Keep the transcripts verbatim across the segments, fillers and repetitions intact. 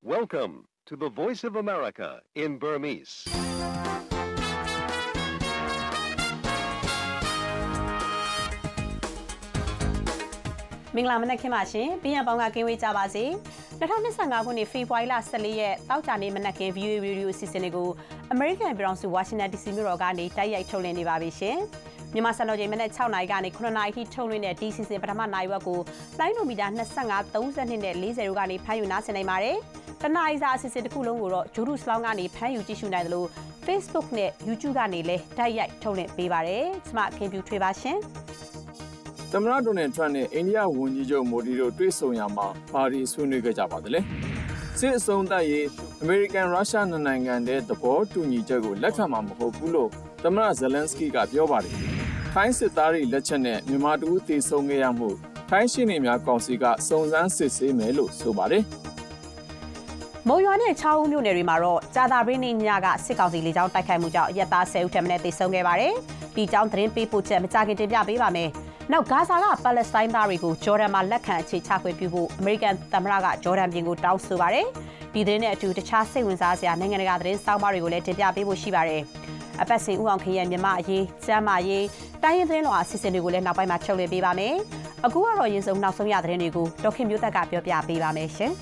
Welcome to the Voice of America in Burmese. ။မင်္ဂလာမနက်ခင်းပါရှင်။ဘီယံပေါင်းကကင်းဝေးကြပါစေ။၂၀၂၅ခုနှစ်ဖေဖော်ဝါရီလ၁၄ရက်တောက်ကြနေ့မနက်ခင်း ဗီအိုအေ ရေဒီယိုအစီအစဉ်တွေကိုအမေရိကန်ပြည်ထောင်စုဝါရှင်တန် ဒီစီ မြို့တော်ကနေတိုက်ရိုက်ထုတ်လွှင့်နေပါပြီရှင်။မြန်မာစံတော်ချိန်မနက်၆နာရီကနေခုနှစ်နာရီထိထုတ်လွှင့်တဲ့ဒီစီစဉ်ပထမနာရီဝက်ကိုလိုင်းနိုမီတာ၂၅ ၃၂နဲ့၄၀တို့ကနေဖမ်းယူနားဆင်နိုင်ပါတယ်။တနာရီစာအစီအစဉ်တစ်ခုလုံးကိုတော့ဂျူဒုစလောင်းကနေဖမ်းယူကြည့်ရှုနိုင်တယ်လို့ Facebook နဲ့ YouTube ကနေလည်းတိုက်ရိုက်ထုတ်လွှင့်ပေးပါတယ်။ကျွန်မခင်ပြူထွေးပါရှင်။သမ္မတဒေါ်နယ်ထရန့်နဲ့အိန္ဒိယဝန်ကြီးချုပ်မိုဒီတို့တွေ့ဆုံရမှာပါရီဆွေးနွေးခဲ့ကြပါသလဲ။စစ်အစုံသတ်ရေးအမေရိကန်ရုရှားနိုင်ငံတဲ့သဘောတူညီချက်ကိုလက်ခံမှာမဟုတ်ဘူးလို့သမ္မတဇယ်လန်စကီကပြောပါတယ်။ထိုင်းစစ်သားတွေလက်ချက်နဲ့မြန်မာတူတည်ဆုံခဲ့ရမှုထိုင်းရှင်းနေများကောင်စီကစုံစမ်းစစ်ဆေးမယ်လို့ဆိုပါတယ်။မုံရွာနဲ့ချောင်းဦးမြို့နယ်တွေမှာတော့ကြာသပတေးနေ့ညကစစ်ကောင်စီလေကြောင်းတိုက်ခိုက်မှုကြောင့်ရက်သား၁၀ဦးထက်မနည်းသေဆုံးခဲ့ပါတယ်။ဒီကြောင်းသတင်းပေးပို့ချက်မကြာခင်တင်ပြပေးပါမယ်။နောက်ဂါဇာကပါလက်စတိုင်းသားတွေကိုဂျော်ဒန်မှာလက်ခံအခြေချခွင့်ပြုဖို့အမေရိကန်သမ္မတကဂျော်ဒန်ပြည်ကိုတောင်းဆိုပါတယ်။ဒီသတင်းနဲ့အတူတခြားစိတ်ဝင်စားစရာနိုင်ငံတကာသတင်းစောင်းပါတွေကိုလည်းတင်ပြပေးဖို့ရှိပါတယ်။အပတ်စဉ်ဦးအောင်ခင်ရဲ့မြန်မာအရေးစမ်းမရေးတိုင်းရင်းသတင်းတော်အစီအစဉ်တွေကိုလည်းနောက်ပိုင်းမှာချုပ်လွှင့်ပေးပါမယ်။အခုကတော့ရင်းစုံနောက်ဆုံးရသတင်းတွေကိုဒေါခင်မျိုးသက်ကပြောပြပေးပါမယ်ရှင်။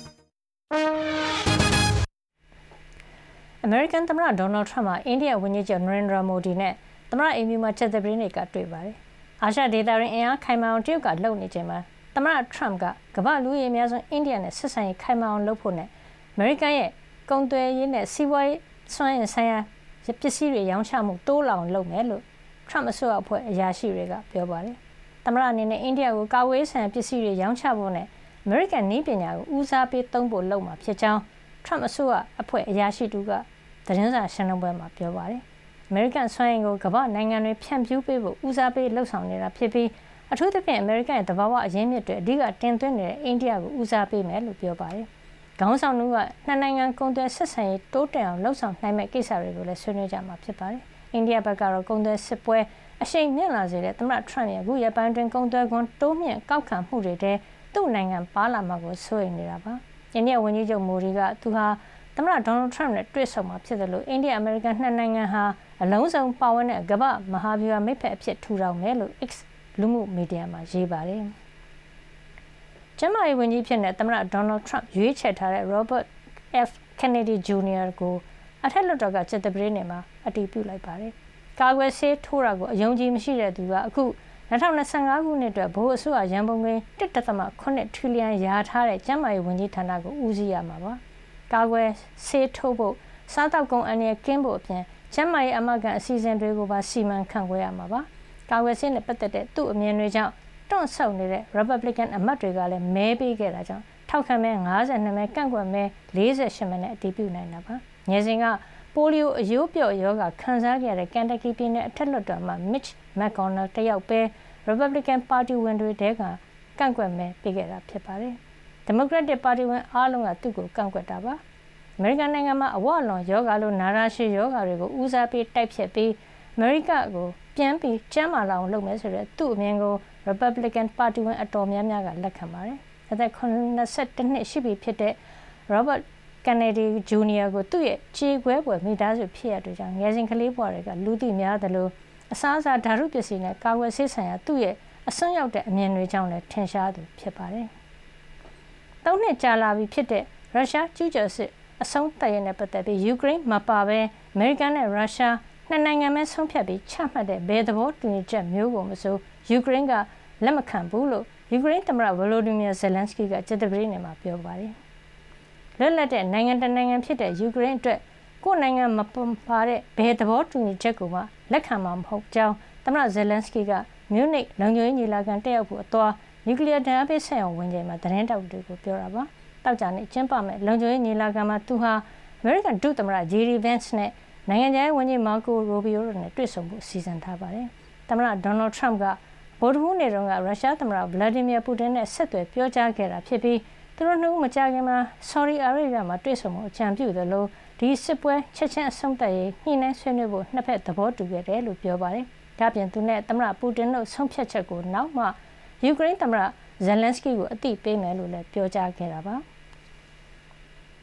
အမေရိကန်သမ္မတဒေါ်နယ်ထရန့်ကအိန္ဒိယဝန်ကြီးချုပ်နရင်ဒရာမိုဒီနဲ့သမ္မတအိမ်ဖြူမှာချက်သပင်းတွေကတွေ့ပါတယ်။အာရှဒေသတွင်အင်အားခိုင်မာအောင်တရုတ်ကလှုပ်နေချိန်မှာသမ္မတထရန့်ကကမ္ဘာလူရေးအများဆုံးအိန္ဒိယနဲ့ဆက်ဆံရေးခိုင်မာအောင်လုပ်ဖို့နဲ့အမေရိကန်ရဲ့ကုန်သွယ်ရေးနဲ့စီးပွားရေးစွမ်းရည်ဆိုင်ရာပစ္စည်းတွေရောင်းချမှုတိုးလောင်လုပ်မယ်လို့ထရန့်အစိုးရအဖွဲ့အရာရှိတွေကပြောပါတယ်။သမ္မတအနေနဲ့အိန္ဒိယကိုကာကွယ်ရေးဆိုင်ရာပစ္စည်းတွေရောင်းချဖို့နဲ့အမေရိကန်နည်းပညာကိုဦးစားပေးသုံးဖို့လုပ်မှာဖြစ်ကြောင်းထရန့်အစိုးရအဖွဲ့အရာရှိတူကသတင်းစာရှင်းလင်းပွဲမှာပြောပါတယ်။အမေရိကန်စွမ်းအင်ကိုကမ္ဘာနိုင်ငံတွေဖြန့်ဖြူးပေးဖို့ဦးစားပေးလှုပ်ဆောင်နေတာဖြစ်ပြီးအထူးသဖြင့်အမေရိကန်ရဲ့သဘာဝအရင်းမြစ်တွေအဓိကတင်သွင်းနေတဲ့အိန္ဒိယကိုဦးစားပေးမယ်လို့ပြောပါတယ်။ခေါင်းဆောင်တို့ကနှစ်နိုင်ငံကုန်သွယ်ဆက်ဆံရေးတိုးတက်အောင်လှုပ်ဆောင်နိုင်မဲ့ကိစ္စတွေကိုလည်းဆွေးနွေးကြမှာဖြစ်ပါတယ်။အိန္ဒိယဘက်ကတော့ကုန်သွယ်စစ်ပွဲအရှိန်မြင့်လာစေတဲ့သမ္မတထရန့်ရဲ့အခုရက်ပိုင်းတွင်ကုန်သွယ်ခွန်တိုးမြင့်ကောက်ခံမှုတွေတဲ့သူ့နိုင်ငံပါလာမှာကိုစိုးရိမ်နေတာပါ။အိန္ဒိယဝန်ကြီးချုပ်မိုဒီကသူဟာသမ္မတဒေါ်နယ်ထရန့်နဲ့တွေ့ဆုံမှာဖြစ်တယ်လို့အိန္ဒိယအမေရိကန်နှစ်နိုင်ငံဟာအလုံးစုံပါဝင်တဲ့ကမ္ဘာမဟာဗျူဟာမိတ်ဖက်အဖြစ်ထူထောင်မယ်လို့ X လူမှုမီဒီယာမှာရေးပါတယ်။ကျန်းမာရေးဝန်ကြီးဖြစ်တဲ့သမ္မတဒေါ်နယ်ထရန့်ရွေးချယ်ထားတဲ့ Robert F Kennedy Junior ကိုအထက်လွှတ်တော်ကကျက်သပတေးနေ့မှာအတည်ပြုလိုက်ပါတယ်။ကာကွယ်ဆေးထိုးတာကိုအယုံကြည်မရှိတဲ့သူကအခု၂၀၂၅ခုနှစ်အတွက်ဘိုးအစိုးရရန်ပုံငွေတစ်ဒသမ ခုနှစ်ထရီလီယံရာထားတဲ့ကျန်းမာရေးဝန်ကြီးဌာနကိုဦးစီးရမှာပါ။ကာကွယ်ဆေးထိုးဖို့စားတောက်ကုန်အန္တရာယ်ကင်းဖို့အပြင်ကျန်းမာရေးအမကန်အစီအစဉ်တွေကိုပါစီမံခန့်ခွဲရမှာပါ။ကာကွယ်ဆေးနဲ့ပတ်သက်တဲ့သူ့အမြင်တွေကြောင့်တွန့်ဆုတ်နေတဲ့ Republican အမတ်တွေကလည်းမဲပေးခဲ့တာကြောင့်ထောက်ခံမဲ၅၂မဲကန့်ကွက်မဲ၄၈မဲနဲ့အတည်ပြုနိုင်တာပါ။ငယ်စဉ်ကပိုလီယိုအရိုးပျော့ရောဂါခံစားခဲ့ရတဲ့ကန်တက်ကီပြည်နယ်အထက်လွှတ်တော်မှာ Mitch McConnell တယောက်ပဲ Republican ပါတီဝင်တွေတဲကကန့်ကွက်မဲပေးခဲ့တာဖြစ်ပါတယ်။ Democratic ပါတီဝင်အားလုံးကသူ့ကိုကန့်ကွက်တာပါ။အမေရိကန်နိုင်ငံမှာအဝလွန်ယောဂါလိုနာရာရှည်ယောဂါတွေကိုဦးစားပေးတိုက်ဖျက်ပြီးအမေရိကကိုပြန်ပြီးကျန်းမာလာအောင်လုပ်မယ်ဆိုတဲ့သူ့အမြင်ကို Republican ပါတီဝင်အတော်များများကလက်ခံပါတယ်။အသက်၇၁နှစ်ရှိပြီဖြစ်တဲ့ Robert Kennedy Junior ကိုသူ့ရဲ့ခြေခွဲပွဲမိသားစုဖြစ်ရတဲ့ကြောင့်ငယ်စဉ်ကလေးဘဝတွေကလူသိများတယ်လို့အစားအစာဓာတုပစ္စည်းနဲ့ကာကွယ်ဆေးဆိုင်ရာသူ့ရဲ့အစွန်းရောက်တဲ့အမြင်တွေကြောင့်လည်းထင်ရှားသူဖြစ်ပါတယ်။သုံးနှစ်ကြာလာပြီဖြစ်တဲ့ရုရှားကျူးကျော်စစ်အဆုံးသတ်ရတဲ့ပတ်သက်ပြီးယူကရိန်းမပါဘဲအမေရိကန်နဲ့ရုရှားနှစ်နိုင်ငံပဲဆုံးဖြတ်ပြီးချမှတ်တဲ့ဘယ်သဘောတူညီချက်မျိုးကိုမဆိုယူကရိန်းကလက်မခံဘူးလို့ယူကရိန်းသမ္မတဗလိုဒီမီယာဇယ်လန်စကီကကျက်သပတေးနေ့မှာပြောပါတယ်။လွတ်လပ်တဲ့နိုင်ငံတစ်နိုင်ငံဖြစ်တဲ့ယူကရိန်းအတွက်ကိုယ့်နိုင်ငံမပါတဲ့ဘယ်သဘောတူညီချက်ကိုမှလက်ခံမှာမဟုတ်ကြောင်းသမ္မတဇယ်လန်စကီကမြူနစ်လုံခြုံရေးညီလာခံတက်ရောက်ဖို့အသွားနျူကလ িয়ার ဓာတ်အားပေးစက်ရုံဝင်ချိန်မှာသတင်းတောက်တွေကိုပြောတာပါ။တောက်ကြနဲ့ကျင်းပမဲ့လုံခြုံရေးညီလာခံမှာသူဟာအမေရိကန်ဒုသမ္မတဂျီဒီဗန့်စ်နဲ့နိုင်ငံခြားရေးဝန်ကြီးမာကိုရိုဘီယိုတို့နဲ့တွေ့ဆုံဖို့စီစဉ်ထားပါတယ်။သမ္မတဒေါ်နယ်ထရန့်ကဗုဒ္ဓဟူးနေ့တုန်းကရုရှားသမ္မတဗလာဒီမီယာပူတင်နဲ့ဆက်သွယ်ပြောကြားခဲ့တာဖြစ်ပြီးသူတို့နှစ်ဦးမကြာခင်မှာဆော်ဒီအာရေဗျမှာတွေ့ဆုံမှုအကြံပြုသလိုဒီစစ်ပွဲချက်ချင်းအဆုံးသတ်ရေးညှိနှိုင်းဆွေးနွေးဖို့နှစ်ဖက်သဘောတူခဲ့တယ်လို့ပြောပါတယ်။ဒါပြင်သူနဲ့သမ္မတပူတင်တို့ဆုံးဖြတ်ချက်ကိုနောက်မှယူကရိန်းသမ္မတဇယ်လန်စကီကိုအသိပေးမယ်လို့လည်းပြောကြားခဲ့တာပါ။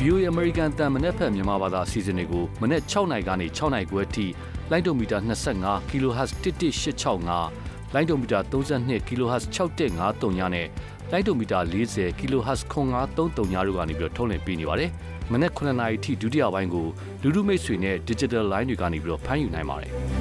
V O A American တန်မနေ့ဖက်မြန်မာဘာသာအစီအစဉ်တွေကိုမနေ့၆နာရီကနေ၆နာရီခွဲအထိလိုင်းဒိုမီတာ25 kilohertz တစ်တစ်ရှစ်ချောက်ငါလိုင်းဒိုမီတာ32 kilohertz ၆တစ်ငါသုံးညနဲ့လိုင်းဒိုမီတာ40 kilohertz ခွန်ငါသုံးသုံးညတို့ကနေပြီးတော့ထုတ်လွှင့်ပေးနေပါတယ်။မနေ့9နာရီထိဒုတိယပိုင်းကိုလူလူမိတ်ဆွေနဲ့ digital line တွေကနေပြီးတော့ဖမ်းယူနိုင်ပါတယ်။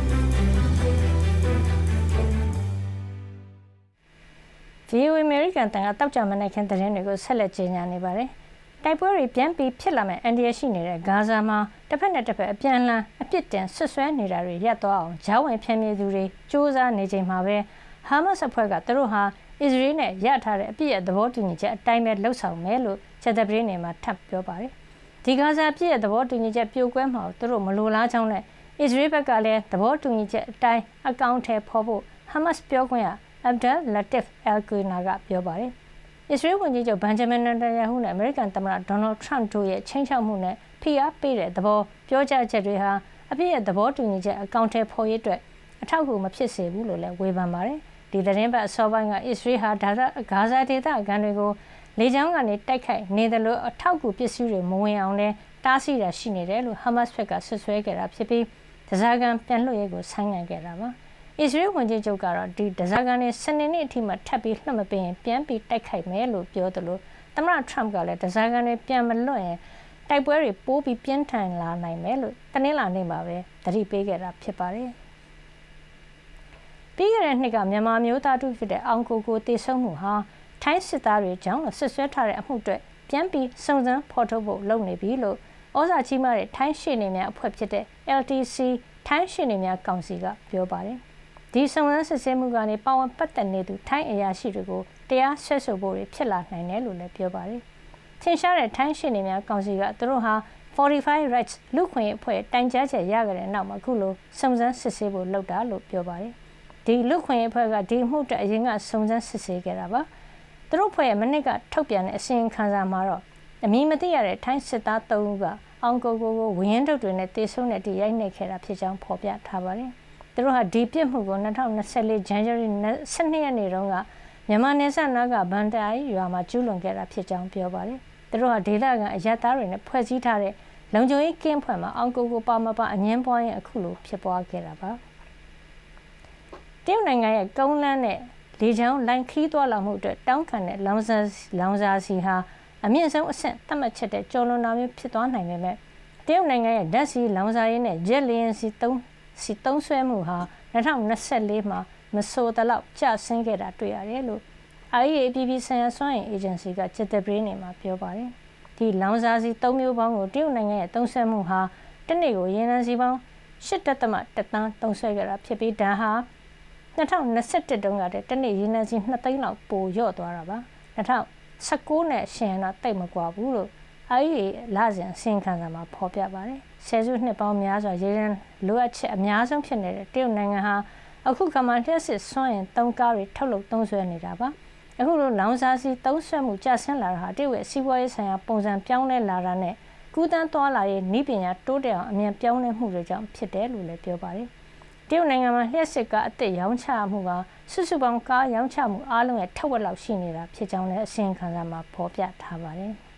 V O A American တန်ကတောက်ကြမနဲ့ခင်သတင်းတွေကိုဆက်လက်ကြေညာနေပါတယ်။တိုက်ပွဲတွေပြန်ပြီးဖြစ်လာမဲ့အန်ဒီရရှိနေတဲ့ဂါဇာမှာတစ်ဖက်နဲ့တစ်ဖက်အပြန်အလှန်အပြစ်တင်ဆွဆွဲနေတာတွေရပ်သွားအောင်ဂျားဝင်ဖျက်မြေသူတွေစ조사နေချိန်မှာပဲဟာမတ်စ်အဖွဲ့ကသူတို့ဟာအစ္စရေးနဲ့ရထားတဲ့အပြစ်ရဲ့သဘောတူညီချက်အတိုင်းပဲလှုပ်ဆောင်မယ်လို့ချက်တဲ့ပြည်နေမှာထပ်ပြောပါတယ်။ဒီဂါဇာအပြစ်ရဲ့သဘောတူညီချက်ပြိုကွဲမှာသူတို့မလိုလားကြောင်းနဲ့အစ္စရေးဘက်ကလည်းသဘောတူညီချက်အတိုင်းအကောင့်ထဲပေါ်ဖို့ဟာမတ်စ်ပြောခွင့်ရAbdel Latif Al-Qurna ကပြောပါတယ်။အစ္စရေးဝန်ကြီးချုပ်ဘန်ဂျမင်နတန်ယာဟုနဲ့အမေရိကန်သမ္မတဒေါ်နယ်ထရန့်တို့ရဲ့ချိန်ချောက်မှုနဲ့ဖိအားပေးတဲ့သဘောပြောကြားချက်တွေဟာအပြည့်ရဲ့သဘောတူညီချက်အကောင့်ထဲပေါ်ရေးအတွက်အထောက်အကူမဖြစ်စေဘူးလို့လည်းဝေဖန်ပါတယ်။ဒီသတင်းပတ်အစောပိုင်းကအစ္စရေးဟာဒါဇာဂါဇာဒေသခံတွေကိုလေကြောင်းကနေတိုက်ခိုက်နေတယ်လို့အထောက်အကူပစ္စည်းတွေမဝင်အောင်လည်းတားဆီးတာရှိနေတယ်လို့ဟာမတ်စ်ဘက်ကဆွဆွဲခဲ့တာဖြစ်ပြီးဒဇာကန်ပြန်လွှတ်ရေးကိုဆိုင်းငံ့ခဲ့တာပါ။အစ္စရေးဝန်ကြီးချုပ်ကတော့ဒီဒဇာကန်နဲ့စနေနေ့အထိမှထပ်ပြီးလှုပ်မပေးရင်ပြန်ပြီးတိုက်ခိုက်မယ်လို့ပြောတယ်လို့သမ္မတထရမ့်ကလည်းဒဇာကန်တွေပြန်မလွတ်ရင်တိုက်ပွဲတွေပိုးပြီးပြင်းထန်လာနိုင်မယ်လို့တနင်္လာနေ့မှာပဲသတိပေးခဲ့တာဖြစ်ပါတယ်။ပြီးခဲ့တဲ့နှစ်ကမြန်မာမျိုးသားတို့ဖြစ်တဲ့အောင်ကိုကိုတေဆုံးမှုဟာထိုင်းစစ်သားတွေကြောင့်ဆွဆွဲထားတဲ့အမှုတွေပြန်ပြီးစုံစမ်းဖော်ထုတ်ဖို့လုပ်နေပြီလို့ဩဇာကြီးမားတဲ့ထိုင်းရှေ့နေများအဖွဲ့ဖြစ်တဲ့ L T C ထိုင်းရှေ့နေများကောင်စီကပြောပါတယ်။ဒီစုံစမ်းစစ်ဆေးမှုကနေပါဝင်ပတ်သက်နေသူထိုင်းအရာရှိတွေကိုတရားစွဲဆိုဖို့ဖြစ်လာနိုင်တယ်လို့လည်းပြောပါတယ်။ထင်ရှားတဲ့ထိုင်းရှေ့နေများကောင်စီကသူတို့ဟာforty-five rights လူခွင့်အဖွဲ့တိုင်ကြားချက်ရခဲ့တဲ့နောက်မှာအခုလိုစုံစမ်းစစ်ဆေးဖို့လုပ်တာလို့ပြောပါတယ်။ဒီလူခွင့်အဖွဲ့ကဒီမှုတဲ့အရင်ကစုံစမ်းစစ်ဆေးခဲ့တာပါ။သူတို့ဖွဲ့ရဲ့မနစ်ကထုတ်ပြန်တဲ့အစီရင်ခံစာမှာတော့အမည်မသိရတဲ့ထိုင်းစစ်သားသုံးဦးကအောင်ကိုကိုကိုဝင်းထုတ်တွေနဲ့တေဆုံးတဲ့ဒီရိုက်နှိပ်ခဲ့တာဖြစ်ကြောင်းဖော်ပြထားပါတယ်။သူတို့ဟာဒီပြစ်မှုကိုtwenty twenty-fourဇန်နဝါရီtwelveရက်နေ့တုန်းကမြန်မာနယ်စပ်နားကဘန်တိုင်ရွာမှာကျူးလွန်ခဲ့တာဖြစ်ကြောင်းပြောပါတယ်။သူတို့ဟာဒေသခံအရပ်သားတွေနဲ့ဖွဲ့စည်းထားတဲ့လုံခြုံရေးကင်းဖွဲ့မှာအောင်ကိုကိုပါမပါအငင်းပွားရင်အခုလိုဖြစ်ပွားခဲ့တာပါ။တရုတ်နိုင်ငံရဲ့ကုန်းလန်းနဲ့လေကြောင်းလိုင်းခီးသွားလာမှုအတွက်တောင်းခံတဲ့လောင်စာလောင်စာစီဟာအမြင့်ဆုံးအဆင့်သတ်မှတ်ချက်တဲ့ကျော်လွန်တာမျိုးဖြစ်သွားနိုင်ပေမဲ့တရုတ်နိုင်ငံရဲ့ဓာတ်ဆီလောင်စာရင်းနဲ့ဂျက်လီယန်စီသုံးစီသုံးဆွဲမှုဟာtwenty twenty-fourမှာမဆိုးတလောက်ကျဆင်းခဲ့တာတွေ့ရတယ်လို့ I A E A ပြည်ပြည်ဆိုင်ရာစွမ်းအင်အေဂျင်စီကစစ်တပ်ပြည်နေမှာပြောပါတယ်။ဒီလောင်စာစီသုံးမျိုးပေါင်းကိုတရုတ်နိုင်ငံရဲ့သုံးဆွဲမှုဟာတစ်နေ့ကိုရေနံစီပေါင်းeight point oneတန်းသုံးဆွဲခဲ့တာဖြစ်ပြီးဒါဟာtwenty twenty-oneတုန်းကတည်းကတစ်နေ့ရေနံစီtwoသိန်းလောက်ပိုလျော့သွားတာပါ။twenty nineteenနဲ့ရှင်တော့တိတ်မကွာဘူးလို့I A E A လာစဉ်အစီရင်ခံစာမှာဖော်ပြပါတယ်။ဆယ်စုနှစ်ပေါင်းများစွာရေနံလိုအပ်ချက်အများဆုံးဖြစ်နေတဲ့တရုတ်နိုင်ငံဟာအခုကမှလျှက်စစ်စွမ်းအင်သုံးကားတွေထုတ်လုပ်သုံးစွဲနေတာပါ။အခုလိုလောင်စာဆီသုံးစွဲမှုကျဆင်းလာတာဟာတရုတ်ရဲ့စီးပွားရေးဆိုင်ရာပုံစံပြောင်းလဲလာတာနဲ့ကူးသန်းသွားလာရေးနည်းပညာတိုးတက်အောင်အမြန်ပြောင်းလဲမှုတွေကြောင့်ဖြစ်တယ်လို့လည်းပြောပါတယ်။တရုတ်နိုင်ငံမှာလျှက်စစ်ကားအသစ်ရောင်းချမှုကစုစုပေါင်းကားရောင်းချမှုအားလုံးရဲ့ထက်ဝက်လောက်ရှိနေတာဖြစ်ကြောင်းလည်းအစီရင်ခံစာမှာဖော်ပြထားပါတယ်။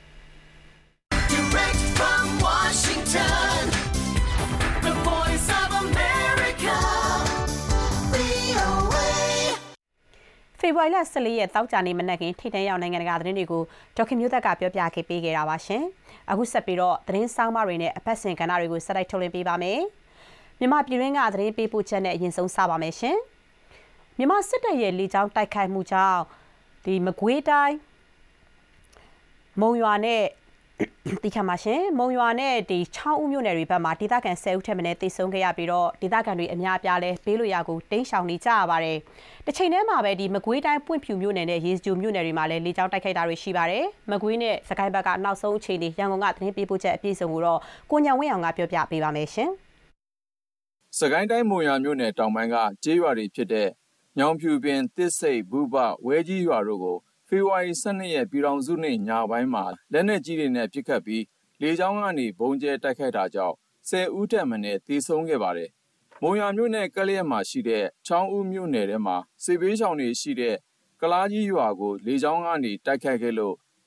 Direct from Washington, the voice of America, V O A. ဖေဖော်ဝါရီလfourteenရက်တောက်ကြနေမနက်ခင်းထိတ်တန့်ရောက်နိုင်ငံတကာသတင်းတွေကိုဒေါခင်မျိုးသက်ကပြောပြခဲ့ပေးခဲ့တာပါရှင်။အခုဆက်ပြီးတော့သတင်းဆောင်မတွေနဲ့အပတ်စဉ်ကဏ္ဍတွေကိုဆက်တိုက်ထုတ်လွှင့်ပေးပါမယ်။မြန်မာပြည်တွင်းကသတင်းပေးပို့ချက်နဲ့အရင်ဆုံးစပါမယ်ရှင်။မြန်မာစစ်တပ်ရဲ့လေကြောင်းတိုက်ခိုက်မှုကြောင့်ဒီမကွေးတိုင်းမုံရွာနဲ့တိခါမှာရှင်မုံရွာနဲ့ဒီချောင်းဦးမြို့နယ်တွေဘက်မှာဒေသခံtenဦးထက်မနည်းတိတ်ဆုံးခဲ့ရပြီးတော့ဒေသခံတွေအများအပြားလဲဘေးလွတ်ရာကိုတိမ်းရှောင်နေကြရပါတယ်။တစ်ချိန်တည်းမှာပဲဒီမကွေးတိုင်းပွင့်ဖြူမြို့နယ်နဲ့ရေစကြိုမြို့နယ်တွေမှာလဲလေကြောင်းတိုက်ခိုက်တာတွေရှိပါတယ်။မကွေးနဲ့စကိုင်းဘက်ကနောက်ဆုံးအခြေအနေရန်ကုန်ကသတင်းပေးပို့ချက်အပြည့်စုံကိုတော့ကိုညံဝင်းအောင်ကပြောပြပေးပါမယ်ရှင်။စကိုင်းတိုင်းမုံရွာမြို့နယ်တောင်ပိုင်းကကျေးရွာတွေဖြစ်တဲ့ညောင်ဖြူပင်တစ်စိတ်ဘူးပဝဲကြီးရွာတို့ကိုဖေဖော်ဝါရီtwelveရက်ပြည်ထောင်စုနေ့ညပိုင်းမှာလက်နက်ကြီးတွေနဲ့ပစ်ခတ်ပြီးလေကြောင်းကနေဘုံကျဲတိုက်ခိုက်တာကြောင့်tenဦးထက်မနည်းသေဆုံးခဲ့ပါတယ်။မုံရွာမြို့နယ်ကလျက်မှာရှိတဲ့ချောင်းဦးမြို့နယ်ထဲမှာစစ်ဘေးရှောင်တွေရှိတဲ့ကလားကြီးရွာကိုလေကြောင်းကနေတိုက်ခိုက်ခဲ့လို့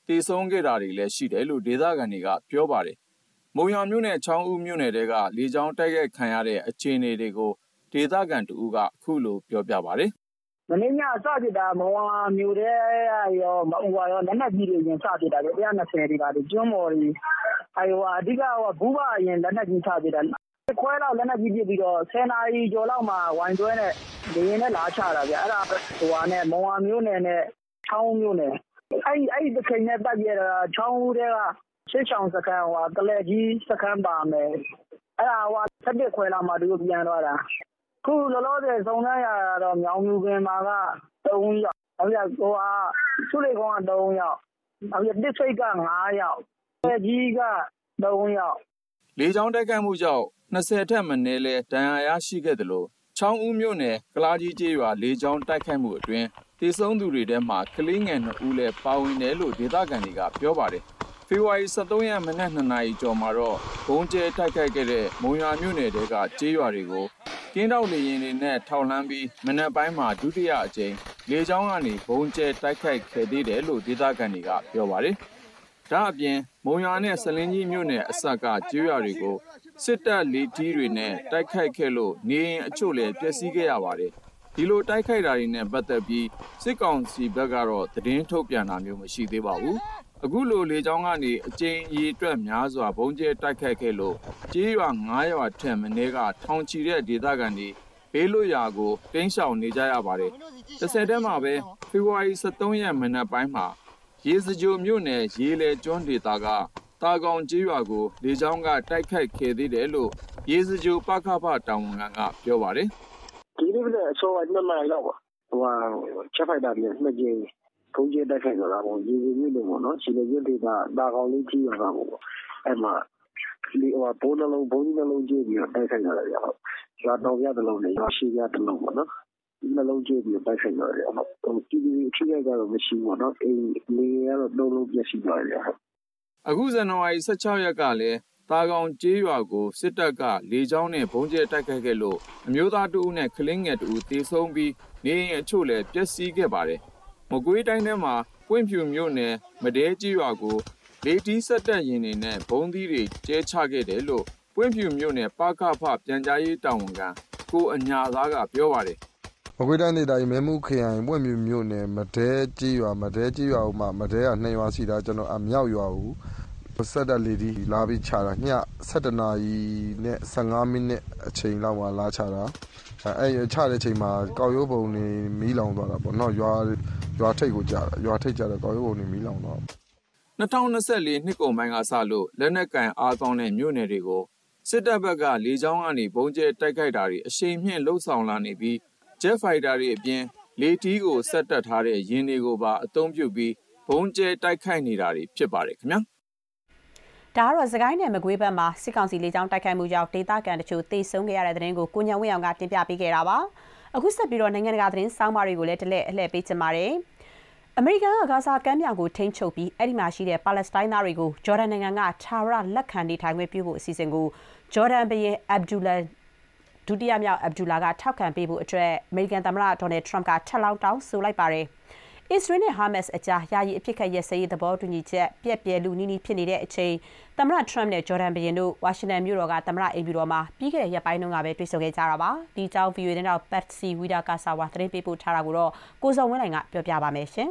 တည်ဆုံးခဲ့တာတွေလည်းရှိတယ်လို့ဒေသခံတွေကပြောပါတယ်။မုံရွာမြို့နယ်ချောင်းဦးမြို့နယ်တွေကလေကြောင်းတိုက်ခိုက်ခံရတဲ့အခြေအနေတွေကိုဒေသခံတူကအခုလိုပြောပြပါတယ်။မနေ့ညစပစ်တာမုံရွာမြို့ထဲရောမုံရွာရောလက်နက်ကြီးတွေရင်စပစ်တာလေone twentyတွေပါကျွန်းမော်တွေအဲဟိုအဓိကဟိုဘူးပါရင်လက်နက်ကြီးချပစ်တာခွဲလောက်လက်နက်ကြီးပစ်ပြီးတော့tenနာရီကျော်လောက်မှဝိုင်တွဲနဲ့လေရင်နဲ့လာချတာဗျအဲ့ဒါဟိုဟာနဲ့မုံရွာမြို့နယ်နဲ့ချောင်းမြို့နယ်အဲ့အဲ့ဒီချိန်နဲ့ပတ်ရတာချောင်းဦးတွေကရှစ်ချောင်းစခန်းဟိုကလဲကြီးစခန်းပါမယ်အဲ့ဒါဟိုsevenခွဲလောက်မှသူတို့ပြန်သွားတာခုလောလောဆယ်စုံစမ်းရတော့မြောင်မြူပင်မှာကthreeယောက်ဟိုကဟိုဟာသူ့လေကောင်ကthreeယောက်အခုတစ်စိတ်ကfiveယောက်လဲကြီးကthreeယောက်လေကြောင်းတိုက်ခိုက်မှုကြောင့်twentyထက်မနည်းလဲဒဏ်ရာရရှိခဲ့တယ်လို့ချောင်းဦးမြို့နယ်ကလားကြီးကျေးရွာလေကြောင်းတိုက်ခိုက်မှုအတွင်းတည်ဆုံးသူတွေထဲမှာကလေးငယ်twoဦးလည်းပါဝင်တယ်လို့ဒေသခံတွေကပြောပါတယ်။ဖေဖော်ဝါရီthirteenရက်မနက်twoနာရီကျော်မှာတော့ဘုံကျဲတိုက်ခိုက်ခဲ့တဲ့မုံရွာမြို့နယ်တွေကကျေးရွာတွေကိုကင်းတောက်လေရင်တွေနဲ့ထောက်လှမ်းပြီးမနက်ပိုင်းမှာဒုတိယအကြိမ်လေကြောင်းကနေဘုံကျဲတိုက်ခိုက်ခဲ့သေးတယ်လို့ဒေသခံတွေကပြောပါတယ်။ဒါအပြင်မုံရွာနဲ့စလင်းကြီးမြို့နယ်အစပ်ကကျေးရွာတွေကိုစစ်တပ်လေထီးတွေနဲ့တိုက်ခိုက်ခဲ့လို့နေအိမ်အချို့လည်းပျက်စီးခဲ့ရပါတယ်။ဒီလိုတိုက်ခိုက်တာတွေနဲ့ပတ်သက်ပြီးစစ်ကောင်စီဘက်ကတော့သတင်းထုတ်ပြန်တာမျိုးမရှိသေးပါဘူး။အခုလိုလေကြောင်းကနေအကြိမ်ရေတွက်များစွာဘုံကျဲတိုက်ခိုက်ခဲ့လို့ကျေးရွာfiveရွာထက်မနည်းကထောင်ချီတဲ့ဒေသခံတွေဘေးလွတ်ရာကိုတင်းရှောင်နေကြရပါတယ်။တစ်ဆက်တည်းမှာပဲဖေဖော်ဝါရီthirteenရက်မနက်ပိုင်းမှာရေစကြိုမြို့နယ်ရေလေကျွန်းဒေသကတာကောင်ကျေးရွာကိုလေကြောင်းကတိုက်ခိုက်ခဲ့သေးတယ်လို့ရေစကြိုပကဖတာဝန်ခံကပြောပါတယ်။ဒီလိုနဲ့အစောပိုင်းနှစ်နာရီလောက်ပါဟိုဟာချက်ဖိုက်တာနဲ့နှစ်ကြိမ်ဘုံကျဲတိုက်ခိုက်လာတာပေါ့ရေစကြိုလို့ပေါ့နော်ရေလေကျွန်းဒေသတာကောင်လေးကြီးရွာကပေါ့အဲ့မှာဒီဟိုဘုံနှလုံးဘုံနှလုံးကျပြီးတိုက်ခိုက်လာတယ်ဟုတ်ရွာတော်ပြတစ်လုံးနဲ့ရွာရှိပြတစ်လုံးပေါ့နော်ဒီနှလုံးကျပြီးတိုက်ခိုက်လာတယ်ဟုတ်ဒီဒီအဖြစ်ရကတော့မရှိဘူးပေါ့နော်အေးလေကတော့လုံးလုံးပြရှိသွားတယ်ဟုတ်အခုဇန်နဝါရီsixteenရက်ကလည်းတာကောင်ကျေးရွာကိုစစ်တပ်ကလေကြောင်းနဲ့ဘုံကျဲတိုက်ခိုက်ခဲ့လို့အမျိုးသားtwoဦးနဲ့ကလေးငယ်twoဦးသေဆုံးပြီးနေအိမ်အချို့လည်းပျက်စီးခဲ့ပါတယ်။မကွေးတိုင်းထဲမှာပွင့်ဖြူမြို့နယ်မဒဲကျေးရွာကိုလေတီးဆက်တက်ရင်တွေနဲ့ဘုံသီးတွေကျဲချခဲ့တယ်လို့ပွင့်ဖြူမြို့နယ်ပကဖပြန်ကြားရေးတာဝန်ခံကိုအညာသားကပြောပါတယ်။မကွေးတိုင်းဒေသကြီးမဲမှုခရိုင်ပွင့်ဖြူမြို့နယ်မဒဲကျေးရွာမဒဲကျေးရွာမှာမဒဲကtwoရွာရှိတာကျွန်တော်အမြောက်ရွာကိုဆက်တက်လေဒီလာပြီးချတာညsevenနာရီနဲ့fifteenမိနစ်အချိန်လောက်မှာလာချတာအဲအဲချတဲ့ချိန်မှာကောက်ရိုးပုံတွေမီးလောင်သွားတာပေါ့နော်ရွာရွာထိပ်ကိုကြာရွာထိပ်ကြာတဲ့ကောက်ရိုးပုံတွေမီးလောင်သွား twenty twenty-fourနှစ်ကုန်ပိုင်းကစလို့လက်နက်ကန်အားကောင်းတဲ့မြို့နယ်တွေကိုစစ်တပ်ဘက်ကလေကြောင်းကနေဘုံကျဲတိုက်ခိုက်တာတွေအရှိန်မြင့်လှုပ်ဆောင်လာနေပြီး Jet Fighter တွေအပြင်လေထီးကိုဆက်တက်ထားတဲ့ယင်းတွေကိုပါအသုံးပြုပြီးဘုံကျဲတိုက်ခိုက်နေတာတွေဖြစ်ပါတယ်ခင်ဗျာဒါကတော့စကိုင်းနယ်မကွေးဘက်မှာစစ်ကောင်စီလေကြောင်းတိုက်ခိုက်မှုကြောင့်ဒေသခံတချို့သေဆုံးခဲ့ရတဲ့တဲ့ရင်ကိုကိုညံဝင်းအောင်ကတင်ပြပေးခဲ့တာပါအခုဆက်ပြီးတော့နိုင်ငံတကာသတင်းစောင်းပါတွေကိုလည်းတလဲအလှည့်ပေးချင်ပါတယ်အမေရိကန်ကဂါဇာကမ်းမြောင်ကိုထိန်းချုပ်ပြီးအဲ့ဒီမှာရှိတဲ့ပါလက်စတိုင်းသားတွေကိုဂျော်ဒန်နိုင်ငံကထာဝရလက်ခံနေထိုင်ခွင့်ပြုဖို့အစီအစဉ်ကိုဂျော်ဒန်ဘုရင်အဗ်ဒူလာဒုတိယမြောက်အဗ်ဒူလာကထောက်ခံပေးဖို့အတွက်အမေရိကန်သမ္မတဒေါ်နယ်ထရမ့်ကထပ်လောင်းတောင်းဆိုလိုက်ပါတယ်အစ္စရေးနဲ့ဟာမတ်စ်အကြားယာယီအဖြစ်ခတ်ရစရေးသဘောတူညီချက်ပြက်ပြဲလူနီးနီးဖြစ်နေတဲ့အချိန်သမ္မတထရမ့်နဲ့ဂျော်ဒန်ဘုရင်တို့ဝါရှင်တန်မြို့တော်ကသမ္မတအိမ်ဖြူတော်မှာပြီးခဲ့တဲ့ရက်ပိုင်းတုန်းကပဲတွေ့ဆုံခဲ့ကြတာပါဒီအကြောင်း ဗီအိုအေ သတင်းထောက်ပတ်စီဝီဒါကာဆာဝါသတင်းပေးပို့ထားတာကိုတော့ကိုစုံဝင်းနိုင်ကပြောပြပါမယ်ရှင်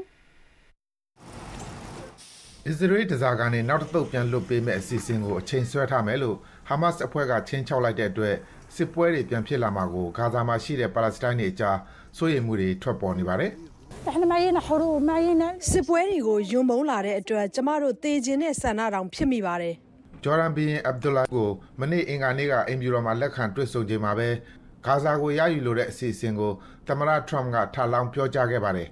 အစ္စရေးတစားကနေနောက်တစ်သုတ်ပြန်လွတ်ပေးမဲ့အစီအစဉ်ကိုအချိန်ဆွဲထားမယ်လို့ဟာမတ်စ်အဖွဲ့ကချင်းချောက်လိုက်တဲ့အတွက်စစ်ပွဲတွေပြန်ဖြစ်လာမှာကိုဂါဇာမှာရှိတဲ့ပါလက်စတိုင်းတွေအကြားစိုးရိမ်မှုတွေထွက်ပေါ်နေပါတယ်စစ်ပွဲတွေကိုယွံမုံလာတဲ့အတွက်ကျမတို့သေခြင်းနဲ့ဆန္ဒတောင်ဖြစ်မိပါတယ်ဂျော်ဒန်ဘီယင်အဗ်ဒူလာကိုမနေ့အင်္ဂါနေ့ကအိမ်ဖြူတော်မှာလက်ခံတွေ့ဆုံချိန်မှာပဲဂါဇာကိုရယူလိုတဲ့အစီအစဉ်ကိုသမ္မတထရမ့်ကထပ်လောင်းပြောကြားခဲ့ပါတယ်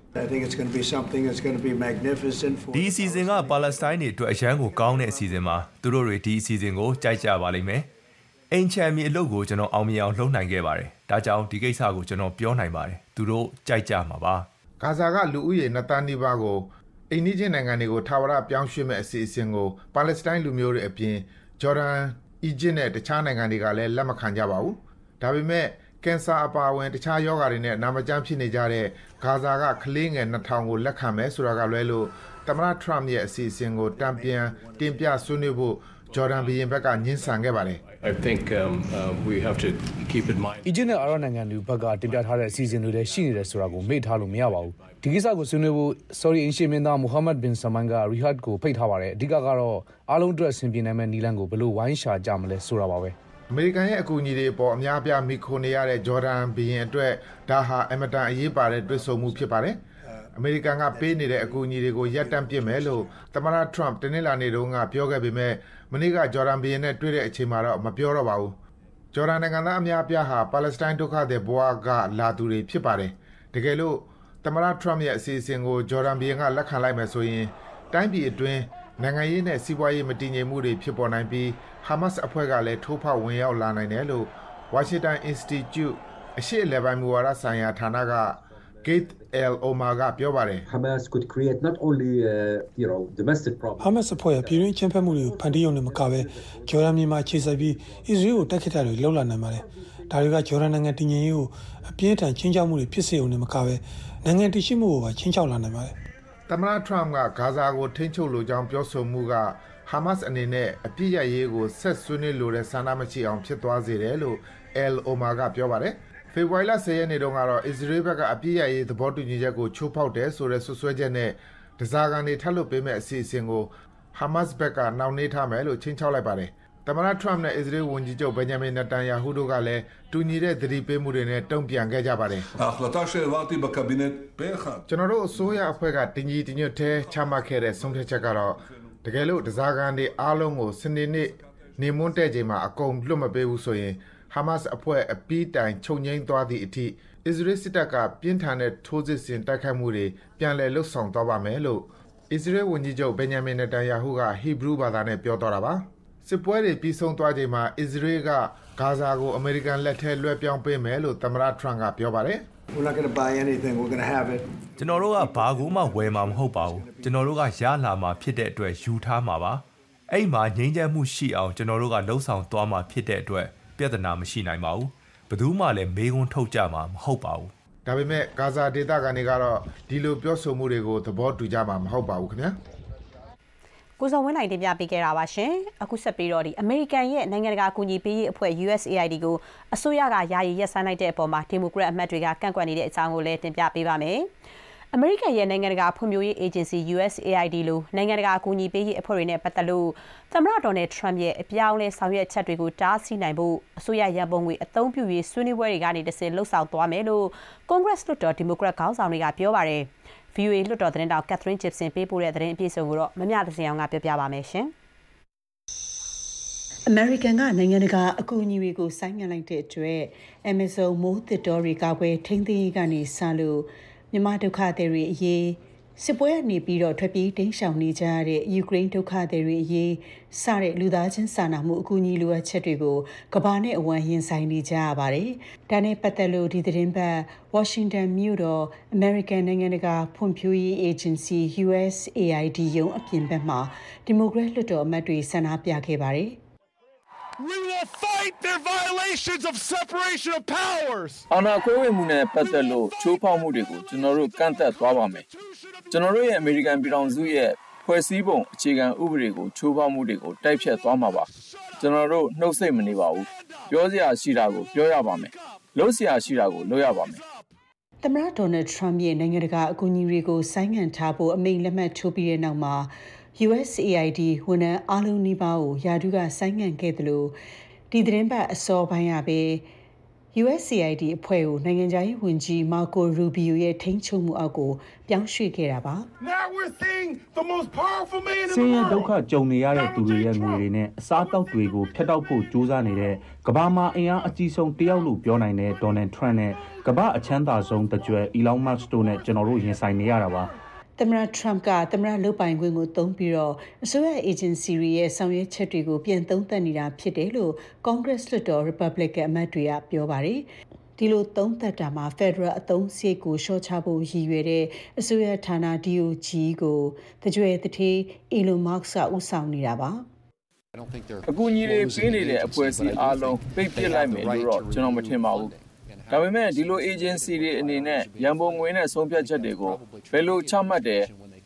ဒီအစီအစဉ်ကပါလက်စတိုင်းတွေအတွက်အရန်ကိုကောင်းတဲ့အစီအစဉ်ပါသူတို့တွေဒီအစီအစဉ်ကိုကြိုက်ကြပါလိမ့်မယ်အင်ချမ်မီအလုပ်ကိုကျွန်တော်အောင်မြင်အောင်လုပ်နိုင်ခဲ့ပါတယ်ဒါကြောင့်ဒီကိစ္စကိုကျွန်တော်ပြောနိုင်ပါတယ်သူတို့ကြိုက်ကြမှာပါဂါဇာကလူဦးရေနှစ်သန်းနီးပါးကိုအိန္ဒိယနိုင်ငံတွေကိုထာဝရပြောင်းရွှေ့မဲ့အစီအစဉ်ကိုပါလက်စတိုင်းလူမျိုးတွေအပြင်ဂျော်ဒန်အီဂျစ်နဲ့တခြားနိုင်ငံတွေကလည်းလက်မခံကြပါဘူးဒါပေမဲ့ကင်ဆာအပါအဝင်တခြားရောဂါတွေနဲ့နာမကျန်းဖြစ်နေကြတဲ့ဂါဇာကကလေးငယ်two thousandကိုလက်ခံမယ်ဆိုတာကလွဲလို့သမ္မတ Trump ရဲ့အစီအစဉ်ကိုတံပြန်တင်ပြဆွေးနွေးဖို့ဂျော်ဒန်ဘုရင်ဘက်ကညှင်းဆန်ခဲ့ပါတယ် I think um, uh, we have to keep in mind. အီဂျစ်နဲ့အာရပ်နိုင်ငံတွေဘက်ကတင်ပြထားတဲ့အစီအစဉ်တွေလည်းရှိနေတယ်ဆိုတာကိုမေ့ထားလို့မရပါဘူး။ဒီကိစ္စကိုဆွေးနွေးဖို့ Saudi အင်ရှင်မင်းသား Mohammed bin Salman က Riyadh ကိုဖိတ်ထားပါတယ်။အဓိကကတော့အားလုံးအတွက်အဆင်ပြေနိုင်မယ့်နည်းလမ်းကိုဘယ်လိုဝိုင်းရှာကြမလဲဆိုတာပါပဲ။အမေရိကန်ရဲ့အကူအညီတွေအပေါ်အများအပြားမိခိုနေရတဲ့ဂျော်ဒန်ဘုရင်အတွက်ဒါဟာအမတန်အရေးပါတဲ့တွေ့ဆုံမှုဖြစ်ပါတယ်။အမေရိကန်ကပေးနေတဲ့အကူအညီတွေကိုရပ်တန့်ပစ်မယ်လို့သမ္မတ Trump တနင်္လာနေ့တုန်းကပြောခဲ့ပေမဲ့မနေ့ကဂျော်ဒန်ဘုရင်နဲ့တွေ့တဲ့အချိန်မှာတော့မပြောတော့ပါဘူး။ဂျော်ဒန်နိုင်ငံသားအများအပြားဟာပါလက်စတိုင်းဒုက္ခသည်ဘဝကလာသူတွေဖြစ်ပါတယ်။တကယ်လို့သမ္မတ Trump ရဲ့အစီအစဉ်ကိုဂျော်ဒန်ဘုရင်ကလက်ခံလိုက်မယ်ဆိုရင်တိုင်းပြည်အတွင်းနိုင်ငံရေးနဲ့စီးပွားရေးမတည်ငြိမ်မှုတွေဖြစ်ပေါ်နိုင်ပြီး Hamas အဖွဲ့ကလည်းထိုးဖောက်ဝင်ရောက်လာနိုင်တယ်လို့ Washington Institute အရှေ့အလယ်ပိုင်းမူဝါဒဆိုင်ရာဌာနက Keith L. Omar ကပြောပါတယ် Hamas could create not only uh, you know domestic problems Hamas အဖွဲ့ပြည်တွင်းချင်းဖက်မှုတွေကိုဖန်တီးရုံနဲ့မကဘဲဂျော်ဒန်ပြည်မှာခြေစိုက်ပြီးအစ္စရေးကိုတိုက်ခိုက်တာတွေလှုပ်လာနိုင်ပါတယ်ဒါတွေကဂျော်ဒန်နိုင်ငံတည်ငြိမ်ရေးကိုအပြင်းထန်ချင်းချောက်မှုတွေဖြစ်စေုံနဲ့မကဘဲနိုင်ငံတည်ရှိမှုကိုပါချင်းချောက်လာနိုင်ပါတယ်သမ္မတ Trump ကဂါဇာကိုထိန်းချုပ်လိုကြောင်းပြောဆိုမှုက Hamas အနေနဲ့အပြစ်ရရေးကိုဆက်ဆွေးနွေးလိုတဲ့ဆန္ဒမရှိအောင်ဖြစ်သွားစေတယ်လို့ L. Omar ကပြောပါတယ်။ဖေဖော်ဝါရီလ十ရက်နေ့တုန်းကတော့အစ္စရေးဘက်ကအပြစ်ရရေးသဘောတူညီချက်ကိုချိုးဖောက်တယ်ဆိုတဲ့ဆွဆွဲချက်နဲ့ဒဇာကန်တွေထပ်လွတ်ပေးမဲ့အစီအစဉ်ကို Hamas ဘက်ကနှောင့်နှေးထားမယ်လို့ချင်းချောက်လိုက်ပါတယ်။သမ္မတ Trump နဲ့အစ္စရေးဝန်ကြီးချုပ် Benjamin Netanyahu တို့ကလည်းတူညီတဲ့သတိပေးမှုတွေနဲ့တုံ့ပြန်ခဲ့ကြပါတယ်။ ကျွန်တော်တို့အစိုးရအဖွဲ့ကတင်ကြီးတင်ညွတ်တဲ့ချမှတ်ခဲ့တဲ့ဆုံးဖြတ်ချက်ကတော့တကယ်လို့ဒဇာကန်တွေအားလုံးကိုစနေနေ့နေမွန်းတဲ့ချိန်မှာအကုန်လွတ်မပေးဘူးဆိုရင် Hamas အဖွဲ့အပီးတိုင်ချုပ်ငိမ့်သွားသည့်အထိအစ္စရေးစစ်တပ်ကပြင်းထန်တဲ့ထိုးစစ်ဆင်တိုက်ခိုက်မှုတွေပြန်လည်လှုပ်ဆောင်သွားပါမယ်လို့အစ္စရေးဝန်ကြီးချုပ် Benjamin Netanyahu ကဟီဘရူးဘာသာနဲ့ပြောသွားတာပါစစ်ပွဲတွေပြီးဆုံးသွားချိန်မှာအစ္စရေးကဂါဇာကိုအမေရိကန်လက်ထဲလွှဲပြောင်းပေးမယ်လို့သမ္မတ Trump ကပြောပါတယ် We're not going to buy anything. We're going to have it. ကျွန်တော်တို့ကဘာကူမှဝယ်မှာမဟုတ်ပါဘူးကျွန်တော်တို့ကရလာမှာဖြစ်တဲ့အတွက်ယူထားမှာပါအဲ့မှာငြိမ်းချမ်းမှုရှိအောင်ကျွန်တော်တို့ကလှုံ့ဆော်သွားမှာဖြစ်တဲ့အတွက်ပြဿနာမရှိနိုင်ပါဘူးဘယ်သူမှလည်းမေးခွန်းထုတ်ကြမှာမဟုတ်ပါဘူးဒါပေမဲ့ဂါဇာဒေသခံတွေကတော့ဒီလိုပြောဆိုမှုတွေကိုသဘောတူကြမှာမဟုတ်ပါဘူးခင်ဗျာကိုစောဝင်းနိုင်တင်ပြပေးခဲ့တာပါရှင်အခုဆက်ပြီးတော့ဒီအမေရိကန်ရဲ့နိုင်ငံတကာအကူအညီပေးရေးအဖွဲ့ U S A I D ကိုအစိုးရကယာယီရပ်ဆိုင်းလိုက်တဲ့အပေါ်မှာဒီမိုကရက်အမတ်တွေကကန့်ကွက်နေတဲ့အကြောင်းကိုလည်းတင်ပြပေးပါမယ်အမေရိကန်ရဲ့နိုင်ငံတကာဖွံ့ဖြိုးရေးအေဂျင်စီ U S A I D လိုနိုင်ငံတကာအကူအညီပေးရေးအဖွဲ့တွေနဲ့ပတ်သက်လို့သမ္မတဒေါ်နယ်ထရမ့်ရဲ့အပြောင်းလဲဆောင်ရွက်ချက်တွေကိုတားဆီးနိုင်ဖို့အစိုးရရန်ပုံငွေအသုံးပြုရေးဆွေးနွေးပွဲတွေကနေတဆင့်လှုပ်ဆောင်သွားမယ်လို့ကွန်ဂရက်လွှတ်တော်ဒီမိုကရက်ခေါင်းဆောင်တွေကပြောပါတယ် V O A လွှတ်တော်သတင်းတောက် Catherine Gibson ပေးပို့တဲ့သတင်းအပြည့်အစုံကိုတော့မမြသစင်အောင်ကပြောပြပါမယ်ရှင်အမေရိကန်ကနိုင်ငံတကာအကူအညီတွေကိုဆိုင်းငံ့လိုက်တဲ့အတွက် Amazon မိုးသစ်တော်တွေကာကွယ်ထိန်းသိမ်းရေးကနေစလို့မြန်မာဒုက္ခသည်တွေအရေးစစ်ပွဲကနေပြီးတော့ထွက်ပြေးတိမ်းရှောင်နေကြရတဲ့ယူကရိန်းဒုက္ခသည်တွေအရေးစတဲ့လူသားချင်းစာနာမှုအကူအညီလိုအပ်ချက်တွေကိုကမ္ဘာနဲ့အဝန်းရင်ဆိုင်နေကြရပါတယ်။ဒါနဲ့ပတ်သက်လို့ဒီသတင်းပတ် Washington မြို့တော် American နိုင်ငံတကာဖွံ့ဖြိုးရေး Agency U S A I D ရုံးအပြင်ဘက်မှာဒီမိုကရက်လွှတ်တော်အမတ်တွေဆန္ဒပြခဲ့ပါတယ်။ We will fight their violations of separation of powers. အာဏာခွဲဝေမှုနဲ့ပတ်သက်လို့ချိုးဖောက်မှုတွေကိုကျွန်တော်တို့ကန့်သက်သွားပါမယ်။ကျွန်တော်တို့ရဲ့အမေရိကန်ပြည်ထောင်စုရဲ့ဖွဲ့စည်းပုံအခြေခံဥပဒေကိုချိုးဖောက်မှုတွေကိုတိုက်ဖျက်သွားမှာပါ။ကျွန်တော်တို့နှုတ်ဆက်မနေပါဘူး။ပြောစရာရှိတာကိုပြောရပါမယ်။လုပ်စရာရှိတာကိုလုပ်ရပါမယ်။သမ္မတဒေါ်နယ်ထရမ့်ရဲ့နိုင်ငံတကာအကူအညီတွေကိုဆိုင်းငံ့ထားဖို့အမိန့်လက်မှတ်ထိုးပြီးတဲ့နောက်မှာU S A I D ဝန်ထမ်းအားလုံးနီးပါးကိုယာဒူးကဆိုင်းငံ့ခဲ့တယ်လို့ဒီသတင်းပတ်အစောပိုင်းရပဲ U S A I D အဖွဲ့ကိုနိုင်ငံခြားရေးဝန်ကြီးမာကိုရူဘီယိုရဲ့ထိန်းချုပ်မှုအောက်ကိုပြောင်းရွှေ့ခဲ့တာပါ Now we're seeing the most powerful man in the world. ဆင်းရဲဒုက္ခကြုံနေရတဲ့သူတွေရဲ့ငွေတွေနဲ့အစားအသောက်တွေကိုဖျက်တောက်ဖို့ကြိုးစားနေတဲ့ကမ္ဘာမှာအင်အားအကြီးဆုံးတယောက်လို့ပြောနိုင်တဲ့ဒေါ်နယ်ထရမ့်နဲ့ကမ္ဘာအချမ်းသာဆုံးတကြွယ် Elon Musk တို့နဲ့ကျွန်တော်တို့ရင်ဆိုင်နေရတာပါသမ္မတထရမ့်ကသမ္မတလုပ်ပိုင်ခွင့်ကိုသုံးပြီးတော့အစိုးရအေဂျင်စီတွေရဲ့ဆောင်ရွက်ချက်တွေကိုပြန်သုံးသပ်နေတာဖြစ်တယ်လို့ကွန်ဂရက်လွှတ်တော် Republican အမတ်တွေကပြောပါတယ်ဒီလိုသုံးသပ်တာမှာ Federal အသုံးစရိတ်ကိုရှော့ချဖို့ရည်ရွယ်တဲ့အစိုးရဌာန D O G ကိုတကြွယ်တထေး Elon Musk ကဦးဆောင်နေတာပါအကူအညီတွေပေးနေတဲ့အဖွဲ့အစည်းအားလုံးပိတ်ပစ်လိုက်မယ်လို့တော့ကျွန်တော်မထင်ပါဘူးဒါပေမဲ့ဒီလို agency တွေအနေနဲ့ရန်ပုံငွေနဲ့ဆုံးဖြတ်ချက်တွေကိုဘယ်လိုချမှတ်တယ်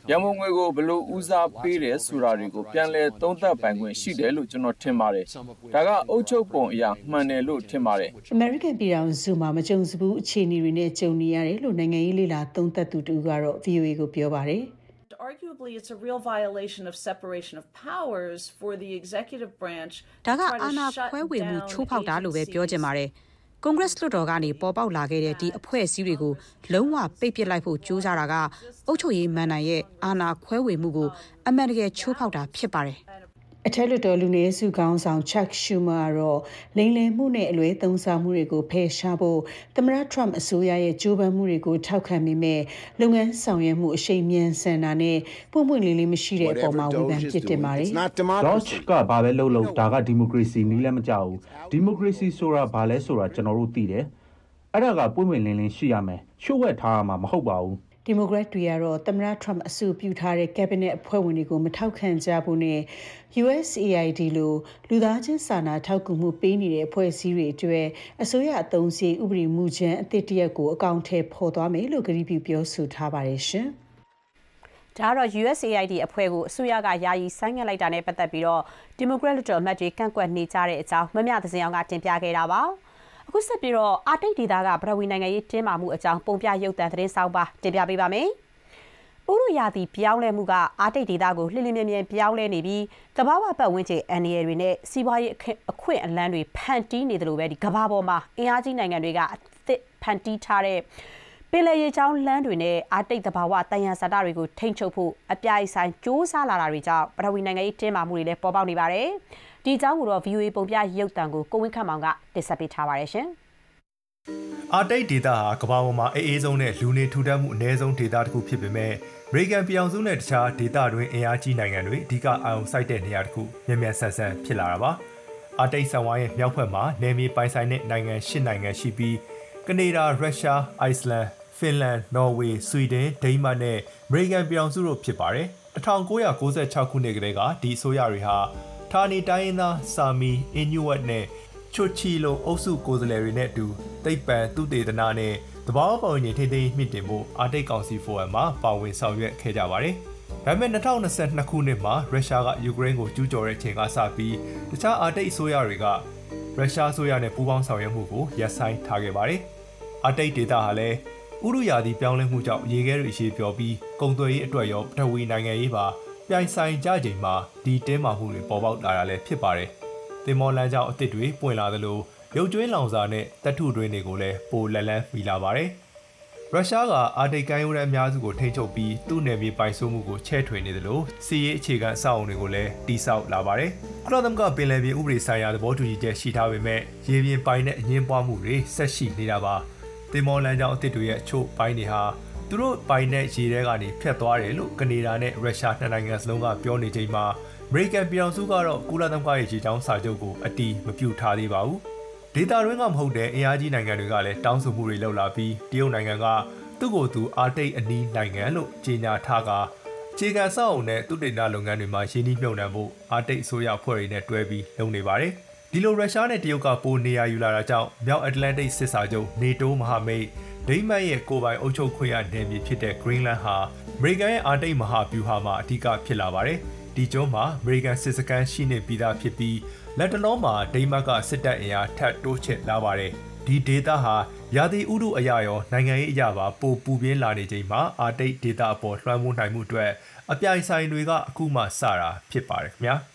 ရန်ပုံငွေကိုဘယ်လိုဦးစားပေးတယ်ဆိုတာတွေကိုပြန်လည်သုံးသပ်ပိုင်ခွင့်ရှိတယ်လို့ကျွန်တော်ထင်ပါတယ်။ဒါကအုပ်ချုပ်ပုံအရာမှန်တယ်လို့ထင်ပါတယ်။ American ပြည်ထောင်စုမှာမကြုံစဘူးအခြေအနေတွေနဲ့ကြုံနေရတယ်လို့နိုင်ငံရေးလေ့လာသုံးသပ်သူတူကတော့ V O A ကိုပြောပါတယ်။ Arguably, it's a real violation of separation of powers for the executive branch. ဒါကအာဏာခွဲဝေမှုချိုးဖောက်တာလို့ပဲပြောချင်ပါတယ်။ Congress လွှတ်တော်ကနေပေါ်ပေါက်လာခဲ့တဲ့ဒီအဖွဲ့အစည်းတွေကိုလုံးဝပိတ်ပစ်လိုက်ဖို့ကြိုးစားတာကအုပ်ချုပ်ရေးမန်နိုင်ရဲ့အာဏာခွဲဝေမှုကိုအမှန်တကယ်ချိုးဖောက်တာဖြစ်ပါတယ်။အထက်လွှတ်တော်လူနည်းစုခေါင်းဆောင် Chuck Schumer ကတော့လိမ်လည်မှုနဲ့အလွဲသုံးစားမှုတွေကိုဖယ်ရှားဖို့သမ္မတ Trump အစိုးရရဲ့ကြိုးပမ်းမှုတွေကိုထောက်ခံမိမဲ့လုပ်ငန်းဆောင်ရွက်မှုအရှိန်မြန်ဆန်တာနဲ့ပုံပွင့်လင်းလေးမရှိတဲ့အပေါ်မှာဝေဖန်ပြစ်တင်ပါတယ်။ George ကဘာပဲလုပ်လို့ဒါကဒီမိုကရေစီနီးလည်းမကြောက်ဘူး။ဒီမိုကရေစီဆိုတာဘာလဲဆိုတာကျွန်တော်တို့သိတယ်။အဲ့ဒါကပွင့်ပွင့်လင်းလင်းရှိရမယ်။ရှို့ဝှက်ထားရမှာမဟုတ်ပါဘူး။ဒီမိုကရက်တွေကတော့သမ္မတ Trump အဆိုပြုထားတဲ့ cabinet အဖွဲ့ဝင်တွေကိုမထောက်ခံကြဘူးနဲ့ U S A I D လိုလူသားချင်းစာနာထောက်ကူမှုပေးနေတဲ့အဖွဲ့အစည်းတွေအတွက်အစိုးရအသုံးစရိတ်ဥပဒေမူကြမ်းအသစ်တစ်ရပ်ကိုအကောင့်ထဲပေါ်သွားမယ်လို့ကတိပြုပြောဆိုထားပါတယ်ရှင်။ဒါကတော့ U S A I D အဖွဲ့ကိုအစိုးရကယာယီဆိုင်းငံ့လိုက်တာနဲ့ပတ်သက်ပြီးတော့ဒီမိုကရက်လွှတ်တော်အမတ်တွေကန့်ကွက်နေကြတဲ့အကြောင်းမမြသစင်အောင်ကတင်ပြခဲ့တာပါ။အခုဆက်ပြီးတော့အာတိတ်ဒေသကပထဝီနိုင်ငံရေးတင်းမာမှုအကြောင်းပုံပြရုပ်သံသတင်းဆောင်ပါတင်ပြပေးပါမယ်။ဥရုယာတီပြောင်းလဲမှုကအာတိတ်ဒေသကိုလှစ်လျင်မြန်မြန်ပြောင်းလဲနေပြီးကမ္ဘာ့ပတ်ဝန်းကျင်အန်ဒီရယ်တွေနဲ့စီးပွားရေးအခွင့်အလမ်းတွေဖန်တီးနေတယ်လို့ပဲဒီကမ္ဘာပေါ်မှာအင်အားကြီးနိုင်ငံတွေကအသစ်ဖန်တီးထားတဲ့ပင်လယ်ရေကြောင်းလမ်းတွေနဲ့အာတိတ်သဘာဝတန်ရဇာတတွေကိုထိန်းချုပ်ဖို့အပြိုင်ဆိုင်စ조사လာတာတွေကြောင့်ပထဝီနိုင်ငံရေးတင်းမာမှုတွေလည်းပေါ်ပေါက်နေပါတယ်။ဒီအကြောင်းကိုတော့ V O A ပုံပြရုပ်သံကိုကိုဝင်းခန့်မောင်ကတင်ဆက်ပေးထားပါတယ်ရှင်။အာတိတ်ဒေသဟာကမ္ဘာပေါ်မှာအေးအေးဆုံးနဲ့လူနေထူထပ်မှုအနည်းဆုံးဒေသတစ်ခုဖြစ်ပေမဲ့အမေရိကန်ပြည်ထောင်စုနဲ့တခြားဒေသတွင်းအင်အားကြီးနိုင်ငံတွေအဓိကအာရုံစိုက်တဲ့နေရာတစ်ခုမြန်မြန်ဆန်ဆန်ဖြစ်လာတာပါ။အာတိတ်ဆန်ဝါရဲ့မြောက်ဘက်မှာနယ်မြေပိုင်ဆိုင်တဲ့နိုင်ငံ၈နိုင်ငံရှိပြီးကနေဒါ၊ရုရှား၊အိုက်စလန်၊ဖင်လန်၊နော်ဝေ၊ဆွီဒင်၊ဒိန်းမတ်နဲ့အမေရိကန်ပြည်ထောင်စုတို့ဖြစ်ပါတယ်။၁၉၉၆ခုနှစ်ကတည်းကဒီအစိုးရတွေဟာဌာနေတိုင်းရင်းသားစာမီအင်ညူဝတ်နဲ့ချွတ်ချီလိုအုပ်စုကိုယ်စားလှယ်တွေနဲ့အတူသိပ္ပံသုတေသနနဲ့သဘာဝပတ်ဝန်းကျင်ထိန်းသိမ်းမြင့်တင်ဖို့အာတိတ်ကောင်စီဖိုရမ်မှာပါဝင်ဆောင်ရွက်ခဲ့ကြပါတယ်။ဒါပေမဲ့၂၀၂၂ခုနှစ်မှာရုရှားကယူကရိန်းကိုကျူးကျော်တဲ့အချိန်ကစပြီးတခြားအာတိတ်အစိုးရတွေကရုရှားအစိုးရနဲ့ပူးပေါင်းဆောင်ရွက်မှုကိုရပ်ဆိုင်းထားခဲ့ပါတယ်။အာတိတ်ဒေသဟာလည်းဥရုယာတီပြောင်းလဲမှုကြောင့်ရေခဲတွေရှည်ပြောပြီးကုန်သွယ်ရေးအတွက်ရောပထဝီနိုင်ငံရေးပါပြိုင်ဆိုင်ကြချိန်မှာဒီတင်းမာမှုတွေပေါ်ပေါက်လာတာလည်းဖြစ်ပါတယ်။တင်မော်လန်းကြောင့်အစ်စ်တွေပွင့်လာသလိုရုပ်ကျွေးလောင်စာနဲ့တပ်ထုတွင်းတွေကိုလည်းပိုလက်လန်းမိလာပါတယ်။ရုရှားကအာတိတ်ကမ်းရိုးတန်းအများစုကိုထိန်းချုပ်ပြီးသူ့နယ်မြေပိုင်ဆိုးမှုကိုချဲ့ထွင်နေသလိုစီးရေးအခြေခံအဆောက်အအုံတွေကိုလည်းတိဆောက်လာပါတယ်။ကုလသမဂ္ဂပင်လယ်ပြင်ဥပဒေဆိုင်ရာသဘောတူညီချက်ရှိထားပေမဲ့ရေပြင်ပိုင်တဲ့အငင်းပွားမှုတွေဆက်ရှိနေတာပါ။တင်မော်လန်းကြောင့်အစ်စ်တွေရဲ့အချို့ပိုင်းတွေဟာသူတို့ပိုင်တဲ့ရေထဲကနေဖြတ်သွားတယ်လို့ကနေဒါနဲ့ရုရှားနှစ်နိုင်ငံစလုံးကပြောနေချိန်မှာအမေရိကန်ပြည်ထောင်စုကတော့ကုလသမဂ္ဂရဲ့ရေကြောင်းစာချုပ်ကိုအတီးမပြုထားသေးပါဘူး။ဒေသတွင်းကမဟုတ်တဲ့အင်အားကြီးနိုင်ငံတွေကလည်းတောင်းဆိုမှုတွေလုပ်လာပြီးတရုတ်နိုင်ငံကသူ့ကိုယ်သူအာတိတ်အနီးနိုင်ငံလို့ကြေညာထားကအခြေခံစောက်အုံနဲ့သူတေသနလုပ်ငန်းတွေမှာရင်းနှီးမြှုပ်နှံဖို့အာတိတ်အစိုးရအဖွဲ့တွေနဲ့တွဲပြီးလုပ်နေပါတယ်။ဒီလိုရုရှားနဲ့တရုတ်ကပိုနေရာယူလာတာကြောင့်မြောက်အတ္တလန်တိတ်စစ်စာချုပ်နေတိုးမဟာမိတ်ဒိန်းမတ်ရဲ့ကိုယ်ပိုင်အုပ်ချုပ်ခွင့်ရနယ်မြေဖြစ်တဲ့ Greenland ဟာအမေရိကန်ရဲ့အာတိတ်မဟာဗျူဟာမှာအဓိကဖြစ်လာပါတယ်။ဒီကျွန်းမှာအမေရိကန်စစ်စခန်းရှိနေပြီးသားဖြစ်ပြီးလက်တလုံးမှာဒိန်းမတ်ကစစ်တပ်အင်အားထပ်တိုးချဲ့လာပါတယ်။ဒီဒေသဟာရာသီဥတုအရာရောနိုင်ငံရေးအရာပါပိုပူပြင်းလာနေချိန်မှာအာတိတ်ဒေသအပေါ်လွှမ်းမိုးနိုင်မှုအတွက်အပြိုင်ဆိုင်တွေကအခုမှစတာဖြစ်ပါတယ်ခင်ဗျာ။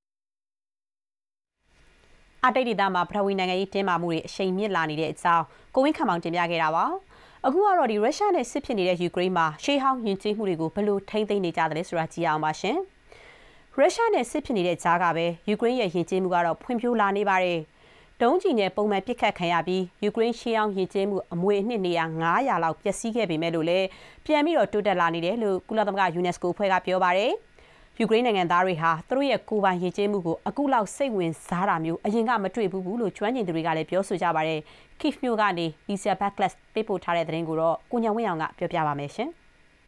အာတိတ်ဒေသမှာပထဝီနိုင်ငံရေးတင်းမာမှုတွေအရှိန်မြင့်လာနေတဲ့အကြောင်းကိုဝင်းခန့်မောင်တင်ပြခဲ့တာပါ။အခုကတော့ဒီရုရှားနဲ့စစ်ဖြစ်နေတဲ့ယူကရိန်းမှာရှေးဟောင်းယဉ်ကျေးမှုတွေကိုဘယ်လိုထိန်းသိမ်းနေကြသလဲဆိုတာကြည့်အောင်ပါရှင်။ရုရှားနဲ့စစ်ဖြစ်နေတဲ့ကြားကပဲယူကရိန်းရဲ့ယဉ်ကျေးမှုကတော့ဖွံ့ဖြိုးလာနေပါတယ်။ဒုံးကျည်နဲ့ပုံမှန်ပစ်ခတ်ခံရပြီးယူကရိန်းရှေးဟောင်းယဉ်ကျေးမှုအမွေအနှစ်နေရာငါးရာလောက်ပျက်စီးခဲ့ပေမဲ့လို့လည်းပြန်ပြီးတော့တိုးတက်လာနေတယ်လို့ကုလသမဂ္ဂ UNESCO အဖွဲ့ကပြောပါတယ်။ယူကရိန်းနိုင်ငံသားတွေဟာသူတို့ရဲ့ကိုယ်ပိုင်ယဉ်ကျေးမှုကိုအခုလောက်စိတ်ဝင်စားတာမျိုးအရင်ကမတွေ့ဘူးဘူးလို့ကျွမ်းကျင်သူတွေကလည်းပြောဆိုကြပါတယ်။ Kiev မြို့ကနေ Lisa Backless ပေးပို့ထားတဲ့သတင်းကိုတော့ကိုညောင်ဝင်းအောင်ကပြောပြပါမယ်ရှင်။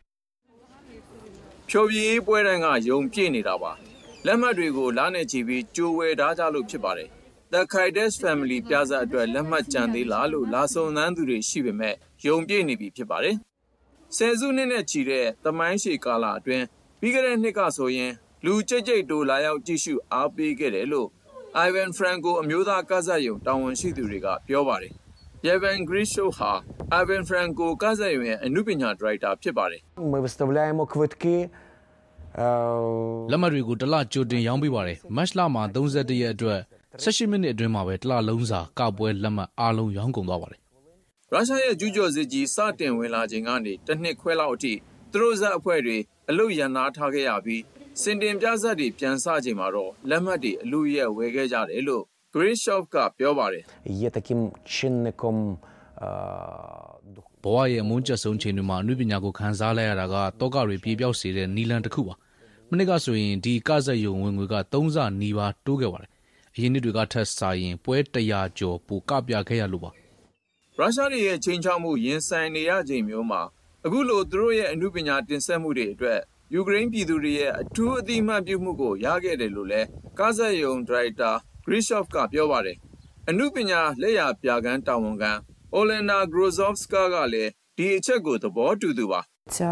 ဖြိုပြေးပွဲတိုင်းကယုံပြည့်နေတာပါ။လက်မှတ်တွေကိုလာနဲ့ချီပြီးကြိုးဝယ်ထားကြလို့ဖြစ်ပါတယ်။ The Kaides Family ပြဇာတ်အတွက်လက်မှတ်ကြံသေးလားလို့လာစုံစမ်းသူတွေရှိပေမဲ့ယုံပြည့်နေပြီဖြစ်ပါတယ်။ဆယ်စုနှစ်နဲ့ချီတဲ့သမိုင်းရှည်ကာလအတွင်းပြီးခဲ့တဲ့နှစ်ကဆိုရင်လူကြိတ်ကြိတ်တိုးလာရောက်ကြည့်ရှုအားပေးခဲ့တယ်လို့ Ivan Franko အမျိုးသားကစားရုံတာဝန်ရှိသူတွေကပြောပါတယ် Yevhen Grishov ဟာ Ivan Franko ကစားရုံရဲ့အနုပညာဒါရိုက်တာဖြစ်ပါတယ် Ми виставляємо квитки လက်မှတ်တွေကိုတစ်လကြိုတင်ရောင်းပေးပါတယ်မတ်လမှာသုံးဆယ့်တစ်ရက်အတွက်ဆယ့်ရှစ်မိနစ်အတွင်းမှာပဲတစ်လလုံးစာကပွဲလက်မှတ်အားလုံးရောင်းကုန်သွားပါတယ်ရုရှားရဲ့ကျူးကျော်စစ်ကြီးစတင်ဝင်လာချိန်ကနေတစ်နှစ်ခွဲလောက်အထိသူတို့ဇက်အဖွဲ့တွေအလုရန်နာထားခဲ့ရပြီးစင်တင်ပြဇက်တွေပြန်စချိန်မှာတော့လက်မှတ်တွေအလူရဲ့ဝယ်ခဲ့ကြတယ်လို့ Grishov ကပြောပါတယ် Є таким чинником ဘဝရဲ့အမုန်းကျဆုံးချိန်တွေမှာအနုပညာကိုခန်းစားလိုက်ရတာကတောကတွေပြေပြောက်စေတဲ့နီလန်တစ်ခုပါမနစ်ကဆိုရင်ဒီကဇက်ယုံဝင်ငွေကသုံးဆနီးပါးတိုးခဲ့ပါတယ်အရင်နှစ်တွေကထက်စာရင်ပွဲတရာကျော်ပိုကပြခဲ့ရလို့ပါရုရှားရဲ့ချိန်ချောက်မှုရင်ဆိုင်နေရချိန်မျိုးမှာအခုလိုသူတို့ရဲ့အနုပညာတင်ဆက်မှုတွေအတွက်ယူကရိန်းပြည်သူတွေရဲ့အထူးအသိမှတ်ပြုမှုကိုရခဲ့တယ်လို့လည်းကာဇက်ယုံဒါရိုက်တာ Grishov ကပြောပါတယ်အနုပညာလက်ရာပြကန်းတာဝန်ခံ Olena Grozovska ကလည်းဒီအချက်ကိုသဘောတူသူပါ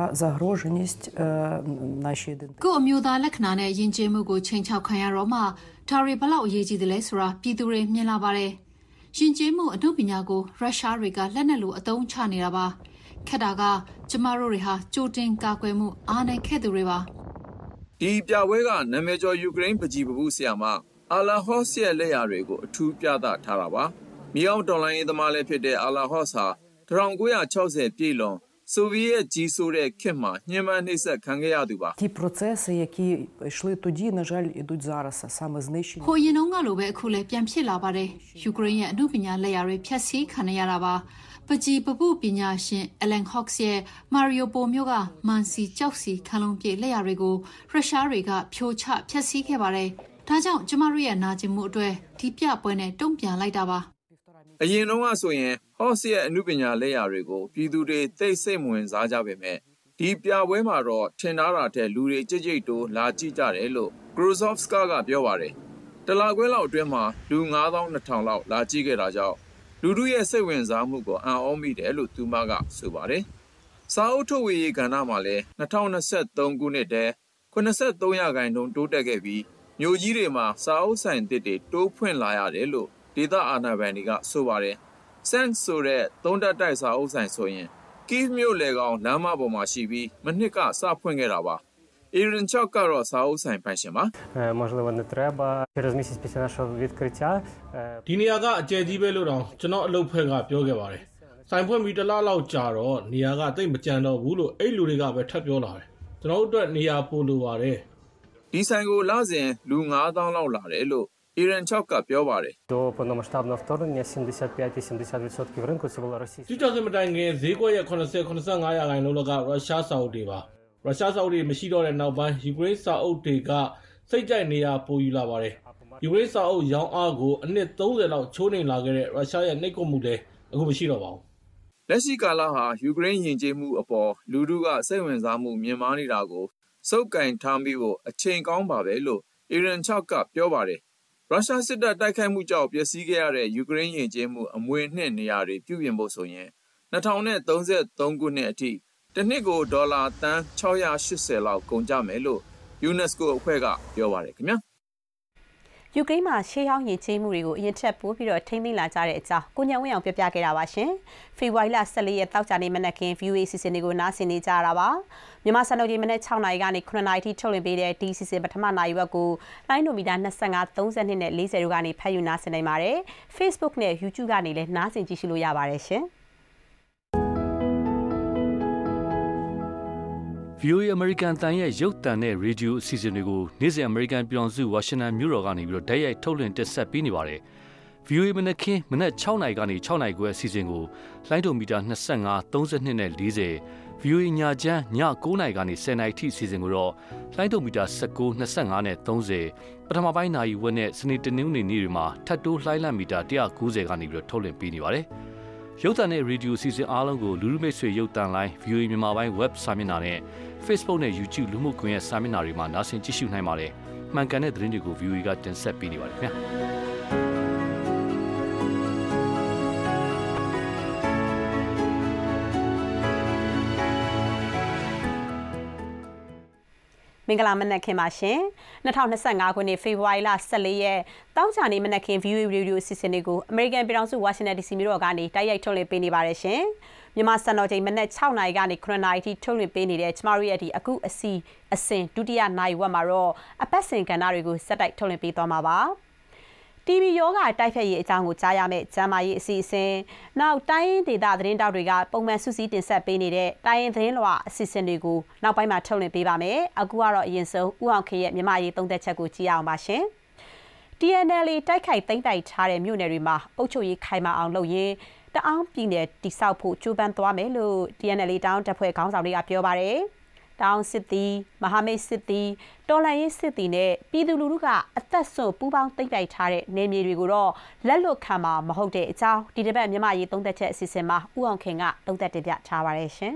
ကိုအမျိုးသားလက္ခဏာနဲ့ယဉ်ကျေးမှုကိုချိန်ချောက်ခံရတော့မှဒါတွေဘလောက်အရေးကြီးတယ်လဲဆိုတာပြည်သူတွေမြင်လာပါတယ်ယဉ်ကျေးမှုအမှုပညာကိုရုရှားတွေကလက်နက်လိုအသုံးချနေတာပါခက်တာကကျမတို့တွေဟာကြိုတင်ကာကွယ်မှုအားနည်းခဲ့သူတွေပါဒီပြပွဲကနာမည်ကျော်ယူကရိန်းပကြီးပပူးဆရာမအာလာဟော့စ်ရဲ့လက်ရာတွေကိုအထူးပြသထားတာပါမြေအောင်တော်လိုင်းရေးသမားလည်းဖြစ်တဲ့အာလာဟော့စ်ဟာ၁၉၆၀ပြည့်လွန်ဆိုဗီယက်ကြီးစိုးတဲ့ခေတ်မှာညှဉ်းပန်းနှိပ်စက်ခံခဲ့ရသူပါ ті процеси які йшли тоді на жаль ідуть зараз саме знищення ဟိုရင်တုန်းကလိုပဲအခုလည်းပြန်ဖြစ်လာပါတယ်ယူကရိန်းရဲ့အမှုပညာလက်ရာတွေဖျက်ဆီးခံရတာပါပကြီးပပုပညာရှင်အလန်ဟော့စ်ရဲ့မာရီယိုပိုမျိုးကမန်စီကြောက်စီခလုံးပြေလက်ရာတွေကိုရုရှားတွေကဖြိုချဖျက်ဆီးခဲ့ပါတယ်ဒါကြောင့်ကျမတို့ရဲ့နာကျင်မှုအတွက်ဒီပြပွဲနဲ့တုံ့ပြန်လိုက်တာပါအရင်တုန်းကဆိုရင်ဟော့စ်ရဲ့အမှုပညာလက်ရာတွေကိုပြည်သူတွေသိစိတ်ဝင်စားကြပေမဲ့ဒီပြပွဲမှာတော့ထင်ထားတာတဲ့လူတွေကြိတ်ကြိတ်တိုးလာကြည့်ကြတယ်လို့ Grozovska ကပြောပါတယ်တလခွဲလောက်အတွင်းမှာလူ၅သောင်း၂ထောင်လောက်လာကြည့်ခဲ့တာကြောင့်လူတို့ရဲ့စိတ်ဝင်စားမှုကိုအံ့ဩမိတယ်လို့သူမကဆိုပါတယ်စာအုပ်ထုတ်ဝေရေးကဏ္ဍမှာလည်း၂၀၂၃ခုနှစ်တည်း၇၃ရာခိုင်နှုန်းတိုးတက်ခဲ့ပြီးမြို့ကြီးတွေမှာစာအုပ်ဆိုင်သစ်တွေတိုးဖွင့်လာရတယ်လို့ဒေသအာဏာပိုင်တွေကဆိုပါတယ်ဆန်ဆိုတဲ့သုံးတက်တိုက်စာအုပ်ဆိုင်ဆိုရင်ကီးမြို့လေကောင်လမ်းမပေါ်မှာရှိပြီးမနှစ်ကစဖွင့်ခဲ့တာပါІрин Чокကတော့စာအုပ်ဆိုင်ပိုင်ရှင်ပါ Можливо, не треба через місяць після нашого відкриття ဒီနေရာကအကျယ်ကြီးပဲလို့တော့ကျွန်တော်အလုပ်ဖွဲ့ကပြောခဲ့ပါတယ်ဆိုင်ဖွင့်ပြီးတစ်လလောက်ကြာတော့နေရာကတိတ်မကြံတော့ဘူးလို့အဲ့လူတွေကပဲထပ်ပြောလာတယ်ကျွန်တော်တို့အတွက်နေရာပို့လိုပါတယ်ဒီဆိုင်ကိုလစဉ်လူ၅သောင်းလောက်လာတယ်လို့Ірин Чокကပြောပါတယ် До повномасштабного вторгнення сімдесят п'ять - вісімдесят відсотків ринку це була російська ဒီကြောင့်စမတိုင်ငယ်ဈေးကွက်ရဲ့၇၀- ၇၅ရာခိုင်နှုန်းလောက်ကရုရှားစာအုပ်တွေပါရုရှားစာအုပ်တွေမရှိတော့တဲ့နောက်ပိုင်းယူကရိန်းစာအုပ်တွေကစိတ်ကြိုက်နေရပိုယူလာပါတယ်ယူကရိန်းစာအုပ်ရောင်းအားကိုအနှစ်၃၀လောက်ချိုးနှိမ်လာခဲ့တဲ့ရုရှားရဲ့နှိပ်ကွပ်မှုလည်းအခုမရှိတော့ပါဘူးလက်ရှိကာလဟာယူကရိန်းယဉ်ကျေးမှုအပေါ်လူထုကစိတ်ဝင်စားမှုမြင့်မားနေတာကိုစုပ်ကင်ထားပြီးဖို့အချိန်ကောင်းပါပဲလို့ Ірин Чокကပြောပါတယ်ရုရှားစစ်တပ်တိုက်ခိုက်မှုကြောင့်ပျက်စီးခဲ့ရတဲ့ယူကရိန်းယဉ်ကျေးမှုအမွေအနှစ်နေရာတွေပြုပြင်ဖို့ဆိုရင်၂၀၃၃ခုနှစ်အထိတစ်နှစ်ကိုဒေါ်လာတန်း၆၈၀လောက်ကုန်ကြမယ်လို့ UNESCO အဖွဲ့ကပြောပါတယ်ခင်ဗျာယူကရိန်းမှာရှေးဟောင်းယဉ်ကျေးမှုတွေကိုအရင်ထက်ပိုပြီးတော့ထိမ့်သိမ်းလာကြတဲ့အကြောင်းကိုညံဝင်းအောင်ပြပြခဲ့တာပါရှင်ဖေဖော်ဝါရီလ၁၄ရက်တောက်ကြနေမနက်ခင်း view စီစဉ်တွေကိုနားဆင်နေကြရတာပါမြန်မာစံတော်ချိန်မနက်၆နာရီကနေ၇နာရီထိထုတ်လွှင့်ပေးတဲ့ဒီစီစဉ်ပထမနာရီဝက်ကိုလိုင်းနိုမီတာ၂၅ ၃၂နဲ့၄၀တို့ကနေဖတ်ယူနားဆင်နိုင်ပါတယ် Facebook နဲ့ YouTube ကနေလည်းနားဆင်ကြည့်ရှုလို့ရပါတယ်ရှင်ဗီအိုအေ American တန်ရဲ့ရုပ်သံနဲ့ရေဒီယိုအစီအစဉ်တွေကိုနေ့စဉ် American ပြည်တော်စုဝါရှင်တန်မြို့တော်ကနေပြီးတော့ဓာတ်ရိုက်ထုတ်လွှင့်တင်ဆက်ပေးနေပါတယ်။ ဗီအိုအေ မနက်ခင်းမနက်၆နာရီကနေ၆နာရီခွဲအစီအစဉ်ကိုလိုင်းဒိုမီတာ၂၅ ၃၂နဲ့၄၀ ဗီအိုအေညချမ်းည၉နာရီကနေ၁၀နာရီထိအစီအစဉ်ကိုတော့လိုင်းဒိုမီတာ၁၉ ၂၅နဲ့၃၀ပထမပိုင်းနာရီဝက်နဲ့စနေတနင်္ဂနွေနေ့တွေမှာထပ်တိုးလှိုင်းလံမီတာ၁၉၀ကနေပြီးတော့ထုတ်လွှင့်ပေးနေပါတယ်။ရုပ်သံနဲ့ရေဒီယိုအစီအစဉ်အားလုံးကိုလူလူမိတ်ဆွေရုပ်သံလိုင်း ဗီအိုအေ မြန်မာပိုင်း web စာမျက်နှာနဲ့ Facebook နဲ့ YouTube လူမှုကွန်ရက်စာမျက်နှာတွေမှာနားဆင်ကြည့်ရှုနိုင်ပါတယ်။မှန်ကန်တဲ့သတင်းတွေကို ဗီအိုအေကတင်ဆက်ပေးနေပါတယ်ခင်ဗျာ။မင်္ဂလာမနက်ခင်းပါရှင်၂၀၂၅ခုနှစ်ဖေဖော်ဝါရီလ၁၄ရက်တောင်းချနေမနက်ခင်း ဗီအိုအေ Radio အစီအစဉ်လေးကိုအမေရိကန်ပြည်ထောင်စုဝါရှင်တန် ဒီစီ မြို့တော်ကနေတိုက်ရိုက်ထုတ်လွှင့်ပေးနေပါတယ်ရှင်မြန်မာစံတော်ချိန်မနက်၆နာရီကနေခုနှစ်နာရီထိထုတ်လွှင့်ပေးနေတဲ့ကျမတို့ရဲ့ဒီအခုအစီအစဉ်ဒုတိယနိုင်ဝက်မှာတော့အပတ်စဉ်ကဏ္ဍတွေကိုစက်တိုက်ထုတ်လွှင့်ပေးသွားမှာပါတီဗီ ယောဂတိုက်ဖျက်ရေးအကြောင်းကိုကြားရမယ့်ကျမ်းမာရေးအစီအစဉ်နောက်တိုင်းဒေသသတင်းတောက်တွေကပုံမှန်စုစည်းတင်ဆက်ပေးနေတဲ့တိုင်းရင်သတင်းလွှာအစီအစဉ်တွေကိုနောက်ပိုင်းမှာထုတ်လွှင့်ပေးပါမယ်အခုကတော့အရင်ဆုံးဦးအောင်ခေရဲ့မြန်မာရေးသုံးသက်ချက်ကိုကြည့်အောင်ပါရှင် T N L A တိုက်ခိုက်သိမ်းပိုက်ထားတဲ့မြို့နယ်တွေမှာအုပ်ချုပ်ရေးခိုင်မာအောင်လုပ်ရင်းတအောင်းပြည်နယ်တိဆောက်ဖို့ကြိုးပမ်းသွားမယ်လို့ T N L A တောင်းတပ်ဖွဲ့ခေါင်းဆောင်တွေကပြောပါတယ်တောင်စစ်တီမဟာမိတ်စစ်တီတော်လှန်ရေးစစ်တီနဲ့ပြည်သူလူထုကအသက်ဆွပူးပေါင်းသိမ်းပိုက်ထားတဲ့နေမြေတွေကိုတော့လက်လွတ်ခံမှာမဟုတ်တဲ့အကြောင်းဒီတစ်ပတ်မြန်မာရေးသုံးသက်ချက်အစီအစဉ်မှာဦးအောင်ခင်ကသုံးသက်တင်ပြထားပါတယ်ရှင်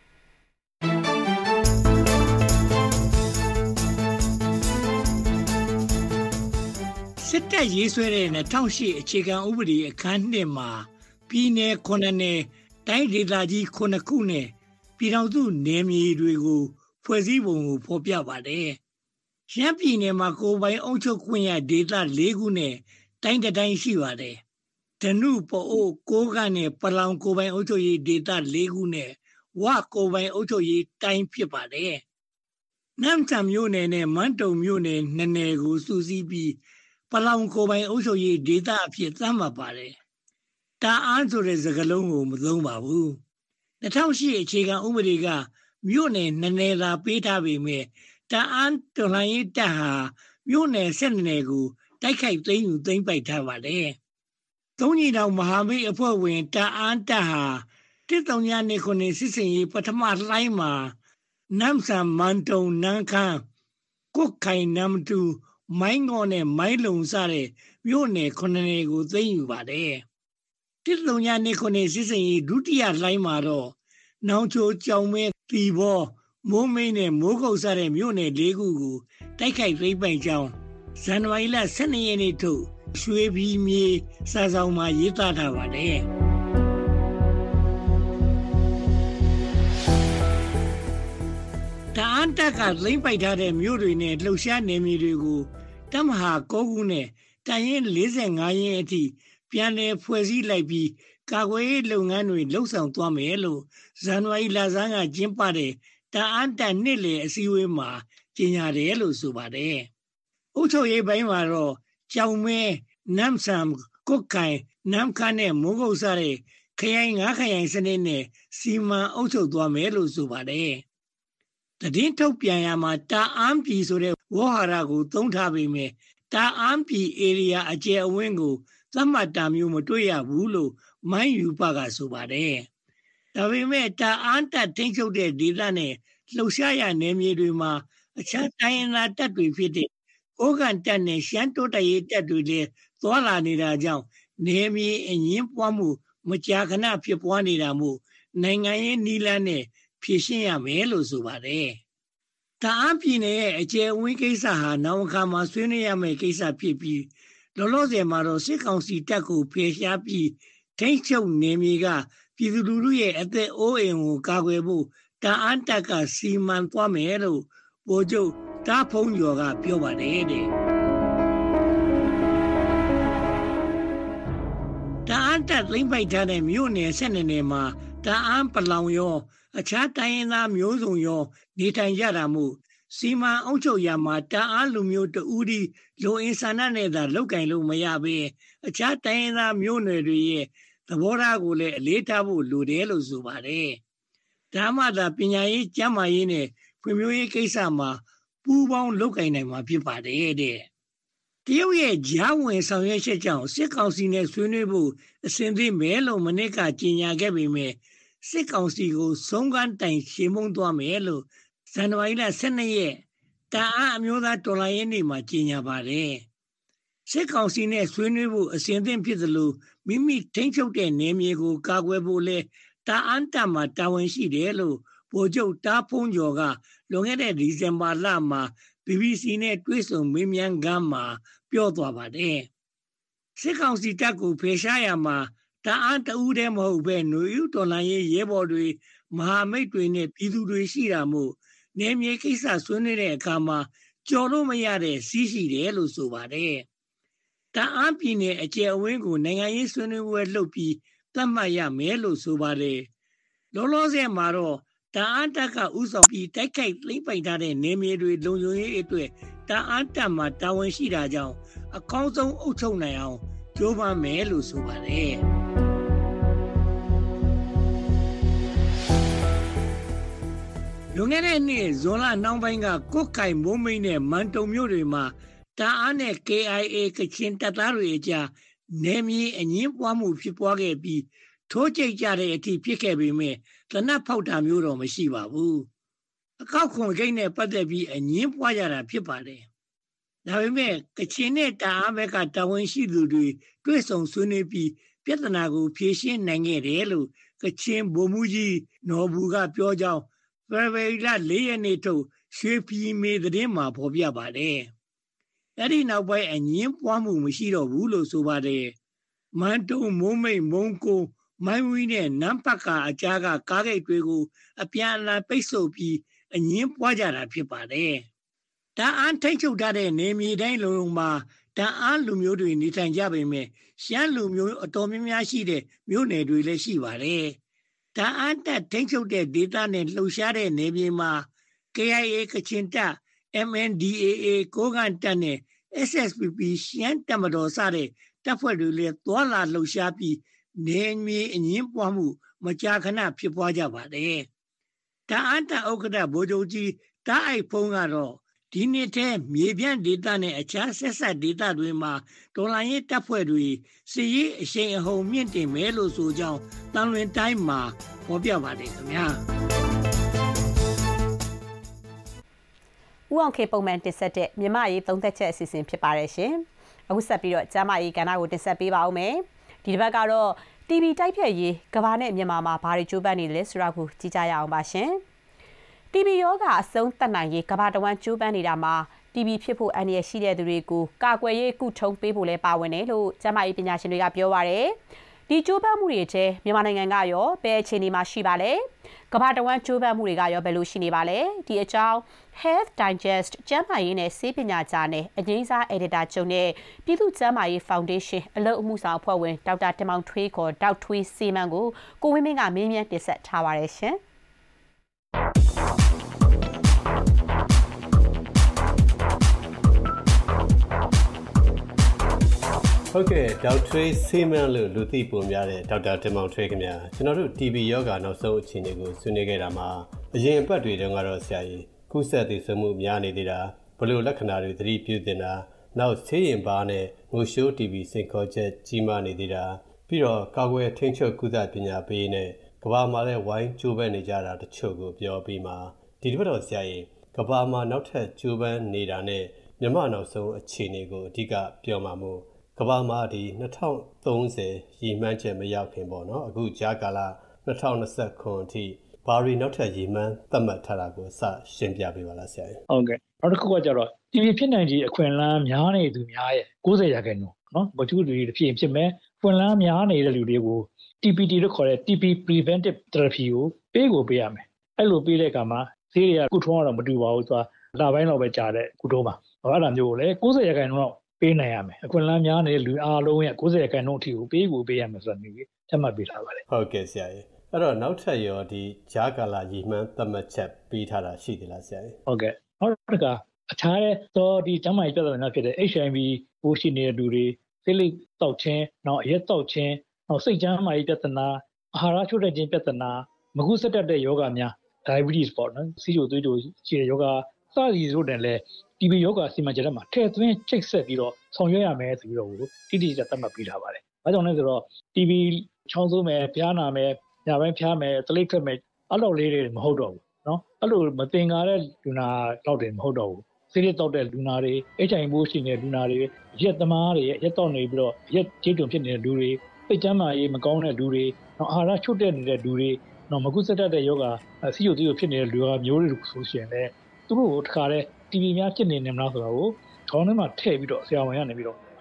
စစ်တပ်ရေးဆွဲတဲ့၂၀၀၈အခြေခံဥပဒေအခန်းနှစ်မှာပြည်နယ်ခုနှစ်နယ်တိုင်းဒေသကြီးခုနှစ်ခုနဲ့ပြည်ထောင်စုနယ်မြေတွေကိုဖွဲ့စည်းပုံကိုဖော်ပြပါတယ်။ရှမ်းပြည်နယ်မှာကိုယ်ပိုင်အုပ်ချုပ်ခွင့်ရဒေသ၄ခုနဲ့တိုင်းတိုင်းရှိပါတယ်။ဓနုပအိုးကိုးကန့်နဲ့ပလောင်ကိုယ်ပိုင်အုပ်ချုပ်ရေးဒေသ၄ခုနဲ့ဝကိုယ်ပိုင်အုပ်ချုပ်ရေးတိုင်းဖြစ်ပါတယ်။နမ်ဆန်မြို့နယ်နဲ့မန်းတုံမြို့နယ်နှစ်နယ်ကိုစုစည်းပြီးပလောင်ကိုယ်ပိုင်အုပ်ချုပ်ရေးဒေသအဖြစ်သတ်မှတ်ပါတယ်။တာအန်းဆိုတဲ့စကားလုံးကိုမသုံးပါဘူး။၂၀၀၈အခြေခံဥပဒေကမြို့နယ်နှစ်နယ်သာပေးထားပေမဲ့တာအန်းတော်လှန်ရေးတပ်ဟာမြို့နယ်၁၂နယ်ကိုတိုက်ခိုက်သိမ်းယူသိမ်းပိုက်ထားပါတယ်။သုံးညီတောင်မဟာမိတ်အဖွဲ့ဝင်တာအန်းတပ်ဟာတစ်တောင်ညနေခုနှစ်စစ်စင်ရေးပထမလှိုင်းမှာနမ်ဆန်မန်တုံနန်းခမ်းကုတ်ခိုင်နမ်တူမိုင်းငေါနဲ့မိုင်းလုံစတဲ့မြို့နယ်ခုနှစ်နယ်ကိုသိမ်းယူပါတယ်။တစ်တောင်ညနေခုနှစ်စစ်စင်ရေးဒုတိယလှိုင်းမှာတော့နောင်ချိုကြောင်မဲတီဘောမိုးမိတ်နဲ့မိုးကုတ်စတဲ့မြို့နယ်၄ခုကိုတိုက်ခိုက်သိမ်းပိုက်ကြောင်းဇန်နဝါရီလ၁၂ရက်နေ့ထုတ်ရွှေပြည်မြေစာဆောင်မှာရေးသားထားပါတယ်။တအန်းတပ်ကသိမ်းပိုက်ထားတဲ့မြို့တွေနဲ့လှုပ်ရှားနယ်မြေတွေကိုတပ်မဟာ၉ခုနဲ့တပ်ရင်း၄၅ရင်းအထိပြန်လည်ဖွဲ့စည်းလိုက်ပြီးကာကွယ်ရေးလုပ်ငန်းတွေလှုပ်ဆောင်သွားမယ်လို့ဇန်နဝါရီလဆန်းကကျင်းပတဲ့တာအန်းတပ်နှစ်လည်အစည်းအဝေးမှာကြေညာတယ်လို့ဆိုပါတယ်။အုပ်ချုပ်ရေးပိုင်းမှာတော့ကြောင်မဲနမ်ဆမ်ကုတ်ခိုင်နမ်ခမ်းနဲ့မိုးကုတ်စတဲ့ခရိုင်၅ခရိုင်စနစ်နဲ့စီမံအုပ်ချုပ်သွားမယ်လို့ဆိုပါတယ်။တည်င်းထုတ်ပြန်ရမှာတာအန်းပြည်ဆိုတဲ့ဝေါ်ဟာရကိုသုံးထားပေမဲ့တာအန်းပြည်ဧရိယာအကျယ်အဝန်းကိုသတ်မှတ်တာမျိုးမတွေ့ရဘူးလို့မိုင်းယူပကဆိုပါတယ်။ဒါပေမဲ့တာအန်းတပ်ထိန်းချုပ်တဲ့ဒေသနဲ့လှုပ်ရှားရနယ်မြေတွေမှာအခြားတိုင်းရင်းသားတပ်တွေဖြစ်တဲ့ကိုးကန့်တပ်နဲ့ရှမ်းတိုးတက်ရေးတပ်တွေလည်းသွားလာနေတာကြောင့်နယ်မြေအငင်းပွားမှုမကြာခဏဖြစ်ပွားနေတာမို့နိုင်ငံရေးနည်းလမ်းနဲ့ဖြေရှင်းရမယ်လို့ဆိုပါတယ်။တာအန်းပြည်နယ်ရဲ့အကျယ်အဝန်းကိစ္စဟာနောက်အခါမှာဆွေးနွေးရမယ့်ကိစ္စဖြစ်ပြီးလောလောဆယ်မှာတော့စစ်ကောင်စီတပ်ကိုဖယ်ရှားပြီးထိန်းချုပ်နယ်မြေကပြည်သူလူထုရဲ့အသက်အိုးအိမ်ကိုကာကွယ်ဖို့တာအန်းတပ်ကစီမံသွားမယ်လို့ဗိုလ်ချုပ်တားဖုံးကျော်ကပြောပါတယ်တဲ့တာအန်းတပ်သိမ်းပိုက်ထားတဲ့မြို့နယ်၁၂နယ်မှာတာအန်းပလောင်ရောအခြားတိုင်းရင်းသားမျိုးစုံရောနေထိုင်ကြတာမို့စီမံအုပ်ချုပ်ရာမှာတာအန်းလူမျိုးတဦးဒီလိုအင်ဆန္ဒနဲ့သာလောက်ကင်လို့မရဘဲအခြားတိုင်းရင်းသားမျိုးနွယ်တွေရဲ့သဘောထားကိုလည်းအလေးထားဖို့လိုတယ်လို့ဆိုပါတယ်။ဒါမှသာပညာရေးကျန်းမာရေးနဲ့ဖွံ့ဖြိုးရေးကိစ္စမှာပူးပေါင်းလောက်ကင်နိုင်မှာဖြစ်ပါတယ်တဲ့။တရုတ်ရဲ့ဂျားဝင်ဆောင်ရွက်ချက်ကြောင့်စစ်ကောင်စီနဲ့ဆွေးနွေးဖို့အစဉ်သင့်မဲလို့မနစ်ကကြေညာခဲ့ပေမဲ့စစ်ကောင်စီကိုဆုံးကန်းတိုင်ရှင်းမုံသွားမယ်လို့ဇန်နဝါရီလ၁၂ရက်တာအန်းအမျိုးသားတော်လှန်ရေးနေ့မှာကြေညာပါတယ်။စစ်ကောင်စီနဲ့ဆွေးနွေးဖို့အစဉ်သင့်ဖြစ်သလိုမိမိထိန်းချုပ်တဲ့နယ်မြေကိုကာကွယ်ဖို့လဲတာအန်းတပ်မှာတာဝန်ရှိတယ်လို့ဗိုလ်ချုပ်တားဖုံးကျော်ကလွန်ခဲ့တဲ့ဒီဇင်ဘာလမှာ ဘီဘီစီ နဲ့တွေ့ဆုံမေးမြန်းခန်းမှာပြောသွားပါတယ်။စစ်ကောင်စီတပ်ကိုဖယ်ရှားရမှာတာအန်းတဦးတည်းမဟုတ်ပဲຫນွေဦးတော်လှန်ရေးရဲဘော်တွေမဟာမိတ်တွေနဲ့ပြည်သူတွေရှိတာမို့နေမြေကိစ္စဆွေးနွေးတဲ့အခါမှာကြော်လို့မရတဲ့စီးရှိတယ်လို့ဆိုပါတယ်။တအားပြည်နယ်အကျယ်အဝန်းကိုနိုင်ငံရေးဆွေးနွေးပွဲလှုပ်ပြီးသတ်မှတ်ရမယ်လို့ဆိုပါတယ်။လောလောဆယ်မှာတော့တအားတက်ကဥဆောင်ပြီးတိုက်ခိုက်သိမ်းပိုက်ထားတဲ့နေမြေတွေလုံခြုံရေးအတွက်တအားတက်မှာတာဝန်ရှိတာကြောင့်အကောင်းဆုံးအုပ်ချုပ်နိုင်အောင်ကြိုးပမ်းမယ်လို့ဆိုပါတယ်။လွန်ခဲ့တဲ့နှစ်ဇွန်လနှောင်းပိုင်းကကုတ်ကိုင်မိုးမိတ်နဲ့မန်တုံမြို့တွေမှာတအားနဲ့ K I A ကချင်တပ်သားတွေအကြားနေမြေအငင်းပွားမှုဖြစ်ပွားခဲ့ပြီးထိုးကျိတ်ကြတဲ့အထိဖြစ်ခဲ့ပေမဲ့သနတ်ဖောက်တာမျိုးတော့မရှိပါဘူး။အကောက်ခွန်ကိန်းနဲ့ပတ်သက်ပြီးအငင်းပွားကြတာဖြစ်ပါတယ်။ဒါပေမဲ့ကချင်နဲ့တအားဘက်ကတာဝန်ရှိသူတွေတွေ့ဆုံဆွေးနွေးပြီးပြဿနာကိုဖြေရှင်းနိုင်ခဲ့တယ်လို့ကချင်ဗိုလ်မှူးကြီးနော်ဘူးကပြောကြောင်းဖေဖော်ဝါရီလ၄ရက်နေ့ထုတ်ရွှေပြည်မေသတင်းမှာဖော်ပြပါတယ်။အဲ့ဒီနောက်ပိုင်းအငင်းပွားမှုမရှိတော့ဘူးလို့ဆိုပါတယ်။မန်တုံမိုးမိတ်မုံကိုမိုင်းဝီနဲ့နမ်ပတ်ကာအကြားကကားဂိတ်တွေကိုအပြန်အလှန်ပိတ်ဆို့ပြီးအငင်းပွားကြတာဖြစ်ပါတယ်။တအားထိတ်ချုပ်ထားတဲ့နေမြေတိုင်းလုံးလုံးမှာတအားလူမျိုးတွေနေထိုင်ကြပေမဲ့ရှမ်းလူမျိုးအတော်များများရှိတဲ့မြို့နယ်တွေလည်းရှိပါတယ်။တအားတက်ထိတ်ချုပ်တဲ့ဒေသနဲ့လှုပ်ရှားတဲ့နေမြေမှာ K I A ကချင်တပ် M N D A A ကိုကန့်တပ်နဲ့ S S P P ရှမ်းတပ်မတော်စတဲ့တပ်ဖွဲ့တွေလည်းသွာလာလှုပ်ရှားပြီးနေမြေအငင်းပွားမှုမကြာခဏဖြစ်ပွားကြပါတယ်။တအားတဥက္ကဋ္ဌဗိုလ်ချုပ်ကြီးတားအိုက်ဖုံးကတော့ဒီနှစ်ထဲမြေပြန့်ဒေသနဲ့အခြားဆက်ဆက်ဒေသတွေမှာဒေါ်လာရေးတပ်ဖွဲ့တွေစစ်ရေးအရှိန်အဟုန်မြင့်တင်မယ်လို့ဆိုကြောင်းတန်လွင်တိုင်းမှာဖော်ပြပါတယ်ခင်ဗျာ။ဦးအောင်ခေပုံမှန်တင်ဆက်တဲ့မြမရေးသုံးသက်ချက်အစီအစဉ်ဖြစ်ပါတယ်ရှင်။အခုဆက်ပြီးတော့ကျမရေးကဏ္ဍကိုတင်ဆက်ပေးပါဦးမယ်။ဒီတစ်ပတ်ကတော့ T V တိုက်ဖြတ်ရေးကမ္ဘာနဲ့မြန်မာမှာဘာတွေကြိုးပမ်းနေလဲဆိုတာကိုကြည့်ကြရအောင်ပါရှင်။ T V ရောဂါအဆုံးသတ်နိုင်ရေးကမ္ဘာတဝန်းကြိုးပမ်းနေတာမှာ T V ဖြစ်ဖို့အန္တရာယ်ရှိတဲ့သူတွေကိုကာကွယ်ရေးကုထုံးပေးဖို့လဲပါဝင်တယ်လို့ကျမရေးပညာရှင်တွေကပြောပါရယ်။ဒီကြိုးပမ်းမှုတွေထဲမြန်မာနိုင်ငံကရောဘယ်အခြေအနေမှာရှိပါလဲ။ကမ္ဘာတဝန်းကြိုးပမ်းမှုတွေကရောဘယ်လိုရှိနေပါလဲ။ဒီအကြောင်း Health Digest ကျန်းမာရေးနဲ့ဆေးပညာဂျာနယ်အငြိမ်းစား Editor ချုပ်နဲ့ပြည်သူ့ကျန်းမာရေး Foundation အလုပ်အမှုဆောင်အဖွဲ့ဝင်ဒေါက်တာတင်မောင်ထွေးခေါ်ဒေါက်ထွေးစီမံကိုကိုဝင်းမင်းကမေးမြန်းတင်ဆက်ထားပါတယ်ရှင်။ဟုတ်ကဲ့ဒေါက်ထွေးဆေးမန်းလို့လူသိပုံများတဲ့ဒေါက်တာတင်မောင်ထွေးခင်ဗျာကျွန်တော်တို့ T V ရောဂါနောက်ဆုံးအခြေအနေကိုဆွေးနွေးခဲ့တာမှာအရင်အပတ်တွေတုန်းကတော့ဆရာကြီးကုသသေဆုံးမှုများနေသေးတာဘလို့လက္ခဏာတွေသတိပြုတင်တာနောက်ဆေးရင်ပါနဲ့ငိုရှိုး T V စိန်ခေါ်ချက်ကြီးမားနေသေးတာပြီးတော့ကာကွယ်ထိန်းချုပ်ကုသပညာပေးနဲ့ကမ္ဘာမှာလည်းဝိုင်းကြိုးပမ်းနေကြတာတချို့ကိုပြောပြီးမှဒီတစ်ပတ်တော့ဆရာကြီးကမ္ဘာမှာနောက်ထပ်ကြိုးပမ်းနေတာနဲ့မြန်မာနောက်ဆုံးအခြေအနေကိုအဓိကပြောမှာမို့ကမ္ဘာမှာဒီ၂၀၃၀ရည်မှန်းချက်မရောက်ခင်ပေါ့နော်အခုကြားကာလ၂၀၂၀ခုအထိဘာတွေနောက်ထပ်ရည်မှန်းသတ်မှတ်ထားတာကိုစရှင်းပြပေးပါလားဆရာကြီးဟုတ်ကဲ့နောက်တစ်ခုကကျတော့ T V ဖြစ်နိုင်ခြေအခွင့်အလမ်းများနေသူများရဲ့၉၀ရာခိုင်နှုန်းနော်ဘာသူတွေဖြစ်ရင်ဖြစ်မယ်အခွင့်အလမ်းများနေတဲ့လူတွေကို T P T လို့ခေါ်တဲ့ T B Preventive Therapy ကိုပေးကိုပေးရမယ်အဲ့လိုပေးတဲ့အခါမှာဈေးတွေကကုထုံးကတော့မတူပါဘူးသူကလပိုင်းတော့ပဲကြာတဲ့ကုထုံးပါအဲ့ဒါမျိုးကိုလည်း၉၀ရာခိုင်နှုန်းတော့ပေးနိုင်ရမယ်အခွင့်အလမ်းများနေတဲ့လူအားလုံးရဲ့၉၀ရာခိုင်နှုန်းအထိကိုပေးကိုပေးရမယ်ဆိုတာမျိုးကြီးသတ်မှတ်ပေးထားပါတယ်ဟုတ်ကဲ့ဆရာကြီးအဲ့တော့နောက်ထပ်ရောဒီဂျာကာလာရည်မှန်းသတ်မှတ်ချက်ပေးထားတာရှိသေးလားဆရာကြီးဟုတ်ကဲ့နောက်တစ်ခါအခြားတဲ့တော့ဒီကျန်းမာရေးပြဿနာဖြစ်တဲ့ H I V ပိုးရှိနေတဲ့လူတွေစိတ်လိပ်တောက်ခြင်းနောက်အရက်တောက်ခြင်းနောက်စိတ်ကျန်းမာရေးပြဿနာအာဟာရချို့တဲ့ခြင်းပြဿနာမကုသတတ်တဲ့ယောဂများ diabetes ပေါ့နော်စီးချိုသွေးတိုရှိတဲ့ယောဂစသည်တို့နဲ့လည်း T B ယောဂစီမံချက်ထဲမှာထည့်သွင်းချိတ်ဆက်ပြီးတော့ဆောင်ရွက်ရမယ်ဆိုပြီးတော့တိတိကျကျသတ်မှတ်ပေးထားပါတယ်။ဘာကြောင့်လဲဆိုတော့ T B ချောင်းဆိုးမယ်၊ဖျားနာမယ်၊ညပိုင်းဖျားမယ်၊တလိပ်ထွက်မယ်အဲ့လိုလေးတွေမဟုတ်တော့ဘူးနော်။အဲ့လိုမသင်္ကာတဲ့လူနာတော့တယ်မဟုတ်တော့ဘူး။စိတ်ရတောက်တဲ့လူနာတွေ H I V ပိုးရှိနေတဲ့လူနာတွေရက်သမားတွေရက်တောက်နေပြီးတော့ရက်ကျေးတုံဖြစ်နေတဲ့လူတွေစိတ်ကျန်းမာရေးမကောင်းတဲ့လူတွေနောက်အာဟာရချို့တဲ့နေတဲ့လူတွေနောက်မကုသတတ်တဲ့ယောဂစီယိုတီယိုဖြစ်နေတဲ့လူကမျိုးတွေဆိုရှင်လည်းသူတို့ကိုတခါလဲ T V များဖြစ်နေနေမလားဆိုတော့ခေါင်းထဲမှာထည့်ပြီးတော့ဆရာဝန်ကနေပြီးတော့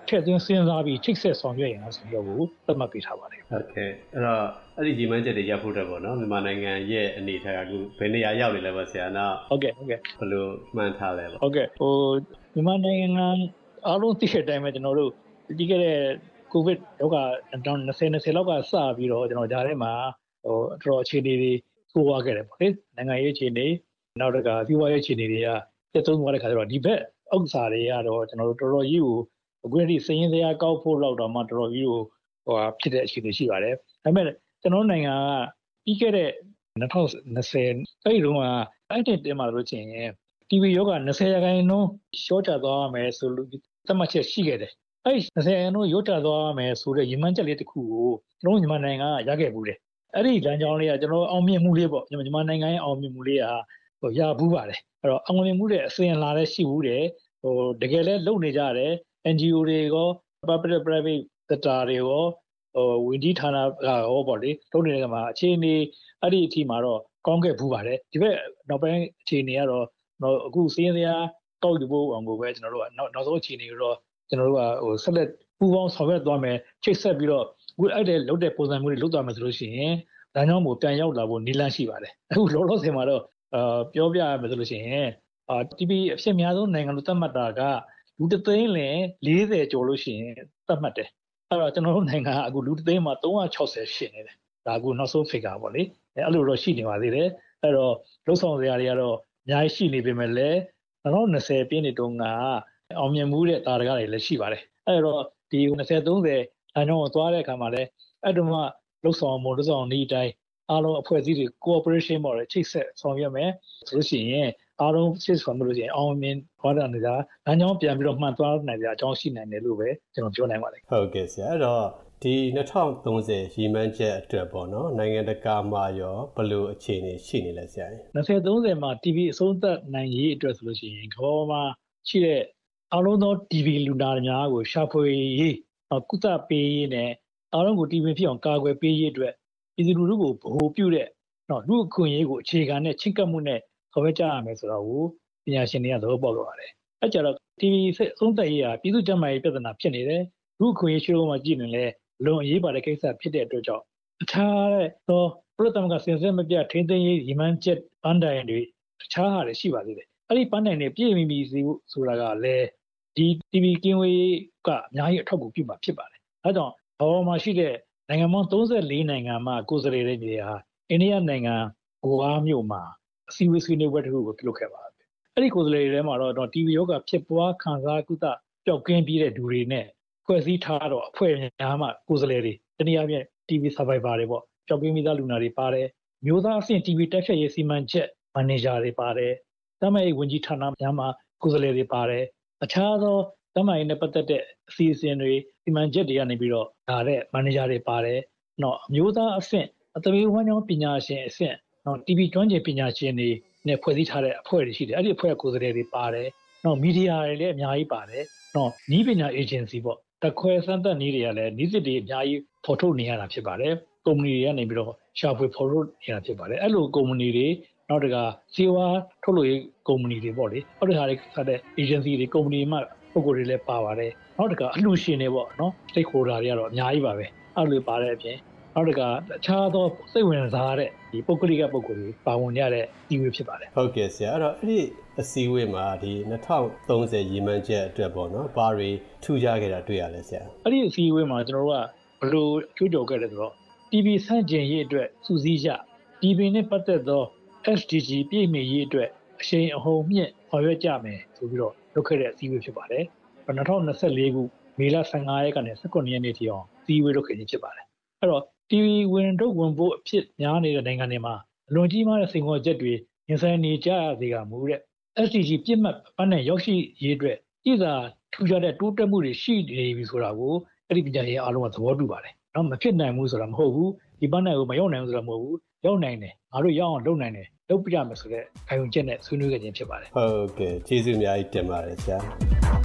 ထည့်သွင်းစဉ်းစားပြီးချိတ်ဆက်ဆောင်ရွက်ရင်ဆိုတော့ကိုသတ်မှတ်ပေးထားပါတယ်ဟုတ်ကဲ့အဲ့တော့အဲ့ဒီရည်မှန်းချက်တွေရပ်ဖို့တော့ပေါ့နော်မြန်မာနိုင်ငံရဲ့အနေထားကအခုဘယ်နေရာရောက်နေလဲပေါ့ဆရာနော်ဟုတ်ကဲ့ဟုတ်ကဲ့ဘယ်လိုမှန်းထားလဲပေါ့ဟုတ်ကဲ့ဟိုမြန်မာနိုင်ငံအားလုံးသိတဲ့အတိုင်းပဲကျွန်တော်တို့ဒီကနေ့ကိုဗစ်ရောဂါ၂၀၂၀လောက်ကစပြီးတော့ကျွန်တော်ဂျာထဲမှာဟိုတော်အခြေအနေတွေဆိုးဝါးခဲ့တယ်ပေါ့လေနိုင်ငံရေးအခြေအနေနောက်တကစီးပွားရေးအခြေအနေတွေကပြတ်သုံးသွားတဲ့ခါကျတော့ဒီဘက်ဥစ္စာတွေကတော့ကျွန်တော်တို့တော်တော်ကြီးကိုအခုဒီစည်ရင်းတရားကောက်ဖို့လောက်တော့မှတော်တော်ကြီးကိုဟိုဖြစ်တဲ့အခြေအနေရှိပါတယ်ဒါပေမဲ့ကျွန်တော်နိုင်ငံကပြီးခဲ့တဲ့၂၀၂၀အဲ့ဒီတော့အဲ့ဒီတင်မှာလို့ချင်းတီဗီယောဂ၂၀ရာခိုင်နှုန်းရှော့ချသွားမယ်ဆိုလို့သတ်မှတ်ချက်ရှိခဲ့တယ်အဲ့၂၀ရာခိုင်နှုန်းရော့ချသွားမယ်ဆိုတဲ့ရည်မှန်းချက်လေးတစ်ခုကိုကျွန်တော်မြန်မာနိုင်ငံကရခဲ့ဘူးတယ်အဲ့ဒီလမ်းကြောင်းလေးကကျွန်တော်အောင်မြင်မှုလေးပေါ့မြန်မာနိုင်ငံရဲ့အောင်မြင်မှုလေးကဟိုရဘူးပါတယ်အဲ့တော့အောင်မြင်မှုတဲ့အစဉ်အလာလည်းရှိဘူးတယ်ဟိုတကယ်လည်းလုပ်နေကြတယ် N G O တွေရော public private sector တွေရောဟိုဝန်ကြီးဌာနကရောပေါ့လေလုပ်နေတဲ့မှာအခြေအနေအဲ့ဒီအထိမှာတော့ကောင်းခဲ့ဘူးပါတယ်ဒီဘက်နောက်ပိုင်းအခြေအနေကတော့တော့အခုစင်းစရာတောက်ယူဖို့အောင်ကိုပဲကျွန်တော်တို့ကနောက်နောက်ဆုံးအခြေအနေကိုတော့ကျွန်တော်တို့ကဟိုဆက်လက်ပူးပေါင်းဆောင်ရွက်သွားမယ်ချိတ်ဆက်ပြီးတော့အခုအဲ့တဲ့လုပ်တဲ့ပုံစံမျိုးတွေလုပ်သွားမယ်ဆိုလို့ရှိရင်ဒါကြောင့်မို့ပြန်ရောက်လာဖို့နည်းလမ်းရှိပါတယ်အခုလောလောဆယ်မှာတော့အာပြောပြရမယ်ဆိုလို့ရှိရင်အာ T V အဖြစ်များဆုံးနိုင်ငံလို့သတ်မှတ်တာကလူတစ်သိန်းလင်၄၀ကျော်လို့ရှိရင်သတ်မှတ်တယ်အဲ့တော့ကျွန်တော်တို့နိုင်ငံကအခုလူတစ်သိန်းမှာ၃၆၀ရှိနေတယ်ဒါအခုနောက်ဆုံး figure ပေါ့လေအဲ့လိုတော့ရှိနေပါသေးတယ်အဲ့တော့လုံဆောင်စရာတွေကတော့အများကြီးရှိနေပေမဲ့လည်း၂၀၂၀ပြည့်နှစ်တုန်းကအောင်မြင်မှုတဲ့တာရကတွေလည်းရှိပါတယ်အဲ့တော့ဒီ၂၀သုံး၀အကြောင်းကိုသွားတဲ့အခါမှာလည်းအဲ့တုန်းကလုံဆောင်မှုလုံဆောင်နည်းအတိုင်းအားလုံးအဖွဲ့အစည်းတွေ cooperation ပေါ့လေချိတ်ဆက်ဆောင်ရွက်မယ်ဆိုလို့ရှိရင်အားလုံးချိတ်ဆောင်လို့ရှိရင်အောင်မြင်သွားတာနေတာလမ်းကြောင်းပြန်ပြီးတော့မှန်သွားနိုင်ကြအကြောင်းရှိနိုင်တယ်လို့ပဲကျွန်တော်ပြောနိုင်ပါတယ်ဟုတ်ကဲ့ဆရာအဲ့တော့ဒီ၂၀၃၀ရည်မှန်းချက်အတွက်ပေါ့နော်နိုင်ငံတကာမှာရောဘယ်လိုအခြေအနေရှိနေလဲဆရာ၂၀သုံး၀မှာ T V အဆုံးသတ်နိုင်ရေးအတွက်ဆိုလို့ရှိရင်ကမ္ဘာမှာရှိတဲ့အားလုံးသော T V လူနာများကိုရှာဖွေရေးကုသပေးရေးနဲ့အားလုံးကို T V ဖြစ်အောင်ကာကွယ်ပေးရေးအတွက်ပြည်သူလူထုကိုဗဟိုပြုတဲ့နော်လူအခွင့်အရေးကိုအခြေခံနဲ့ချင်းကပ်မှုနဲ့ဆောင်ရွက်ကြရမယ်ဆိုတော့ပညာရှင်တွေကသဘောပေါက်တော့ပါတယ်အဲကြတော့ T V အဆုံးသတ်ရေးဟာပြည်သူ့ကျန်းမာရေးပြဿနာဖြစ်နေတယ်လူအခွင့်အရေးရှိလို့မှကြည့်နေလဲလုံအရေးပါတဲ့ကိစ္စဖြစ်တဲ့အတွက်ကြောင့်အခြားသောပရိသတ်ကစင်စစ်မပြထိန်းသိမ်းရေးရည်မှန်းချက်ပန်းတိုင်တွေအခြားဟာတွေရှိပါသေးတယ်အဲ့ဒီပန်းတိုင်တွေပြည့်မီမီစီဆိုတာကလည်းဒီ T V ကင်းဝေးကအများကြီးအထောက်အကူပြုမှာဖြစ်ပါတယ်အဲကြောင့်ဘာမှရှိတဲ့နိုင်ငံပေါင်း၃၄နိုင်ငံမှာကိုယ်စားလှယ်တွေနေဟာအိန္ဒိယနိုင်ငံဂိုအာမြို့မှာအစည်းအဝေးဆွေးနွေးပွဲတစ်ခုကိုပြုလုပ်ခဲ့ပါတယ်အဲ့ဒီကိုယ်စားလှယ်တွေထဲမှာတော့ T V ရောဂါဖြစ်ပွားခံစားကုသပျောက်ကင်းပြီးတဲ့လူတွေနဲ့ဖွဲ့စည်းထားတော့အဖွဲ့များမှကိုယ်စားလှယ်တွေတနည်းအားဖြင့် T V survivor တွေပေါ့ပျောက်ကင်းပြီးသားလူနာတွေပါတယ်မျိုးသားအဆင့် T V တက်ဖြတ်ရေးစီမံချက်မန်နေဂျာတွေပါတယ်တမန်ရေးဝန်ကြီးဌာနများမှကိုယ်စားလှယ်တွေပါတယ်အခြားသောတမန်ရေးနဲ့ပတ်သက်တဲ့အစီအစဉ်တွေစီမံချက်တွေကနေပြီးတော့ဒါတဲ့မန်နေဂျာတွေပါတယ်နော်မျိုးသားအဆင့်အတမေဝမ်းကြောင်းပညာရှင်အဆင့်နော် T V ကျွမ်းကျင်ပညာရှင်တွေနဲ့ဖွဲ့စည်းထားတဲ့အဖွဲ့တွေရှိတယ်အဲ့ဒီအဖွဲ့ကိုယ်စားလှယ်တွေပါတယ်နော်မီဒီယာတွေလည်းအများကြီးပါတယ်နော်ဤပညာ agency ပေါ့တခွဲစမ်းသပ်နည်းတွေကလည်းနည်းစစ်တွေအများကြီးဖော်ထုတ်နေရတာဖြစ်ပါတယ်ကုမ္ပဏီတွေကနေပြီးတော့ရှာဖွေဖော်ထုတ်နေရတာဖြစ်ပါတယ်အဲ့လိုကုမ္ပဏီတွေနောက်တကစီဝါထုတ်လို့ရေးကုမ္ပဏီတွေပေါ့လေဟုတ်တဲ့ဟာတွေဆက်တဲ့ agency တွေကုမ္ပဏီမှပုဂ္ဂိုလ်တွေလည်းပါပါတယ်နောက်တကအလှူရှင်တွေပေါ့နော် stakeholder တွေကတော့အများကြီးပါပဲအဲ့လိုပါတဲ့အပြင်နောက်တကအခြားသောစိတ်ဝင်စားတဲ့ဒီပုဂ္ဂလိကပုဂ္ဂိုလ်တွေပါဝင်ကြတဲ့ဒီဝေးဖြစ်ပါတယ်ဟုတ်ကဲ့ဆရာအဲ့တော့အဲ့ဒီအစည်းအဝေးမှာဒီ၂၀၃၀ရည်မှန်းချက်အတွက်ပေါ့နော်ဘာတွေထူးခြားခဲ့တာတွေ့ရလဲဆရာအဲ့ဒီအစည်းအဝေးမှာကျွန်တော်တို့ကဘယ်လိုကြိုးကြော်ခဲ့လဲဆိုတော့ T V ဆန့်ကျင်ရေးအတွက်စူးစီးကြ T V နဲ့ပတ်သက်သော S D G ပြည့်မီရေးအတွက်အရှိန်အဟုန်မြင့်ဆောင်ရွက်ကြမယ်ဆိုပြီးတော့လုပ်ခဲ့တဲ့အစည်းအဝေးဖြစ်ပါတယ်၂၀၂၄ခုမေလ၁၅ရက်ကနေ၁၉ရက်နေ့ထိအောင်အစည်းအဝေးလုပ်ခဲ့ခြင်းဖြစ်ပါတယ်အဲ့တော့ T V ဝင်ထုတ်ဝင်ဖို့အဖြစ်များနေတဲ့နိုင်ငံတွေမှာအလွန်ကြီးမားတဲ့စိန်ခေါ်ချက်တွေရင်ဆိုင်နေကြရသေးကမူတဲ့ S D G ပြည့်မှတ်ပန်းနဲ့ရောက်ရှိရေးအတွက်ဤသာထူးခြားတဲ့တိုးတက်မှုတွေရှိနေပြီဆိုတာကိုအဲ့ဒီပညာရေးအားလုံးကသဘောတူပါတယ်။နော်မဖြစ်နိုင်ဘူးဆိုတာမဟုတ်ဘူးဒီပန်းနဲ့ကိုမရောက်နိုင်ဘူးဆိုတာမဟုတ်ဘူးရောက်နိုင်တယ်ငါတို့ရောက်အောင်လုပ်နိုင်တယ်လုပ်ပြရမယ်ဆိုတဲ့ခံယူချက်နဲ့ဆွေးနွေးခဲ့ခြင်းဖြစ်ပါတယ်။ဟုတ်ကဲ့ကျေးဇူးအများကြီးတင်ပါတယ်ဆရာ။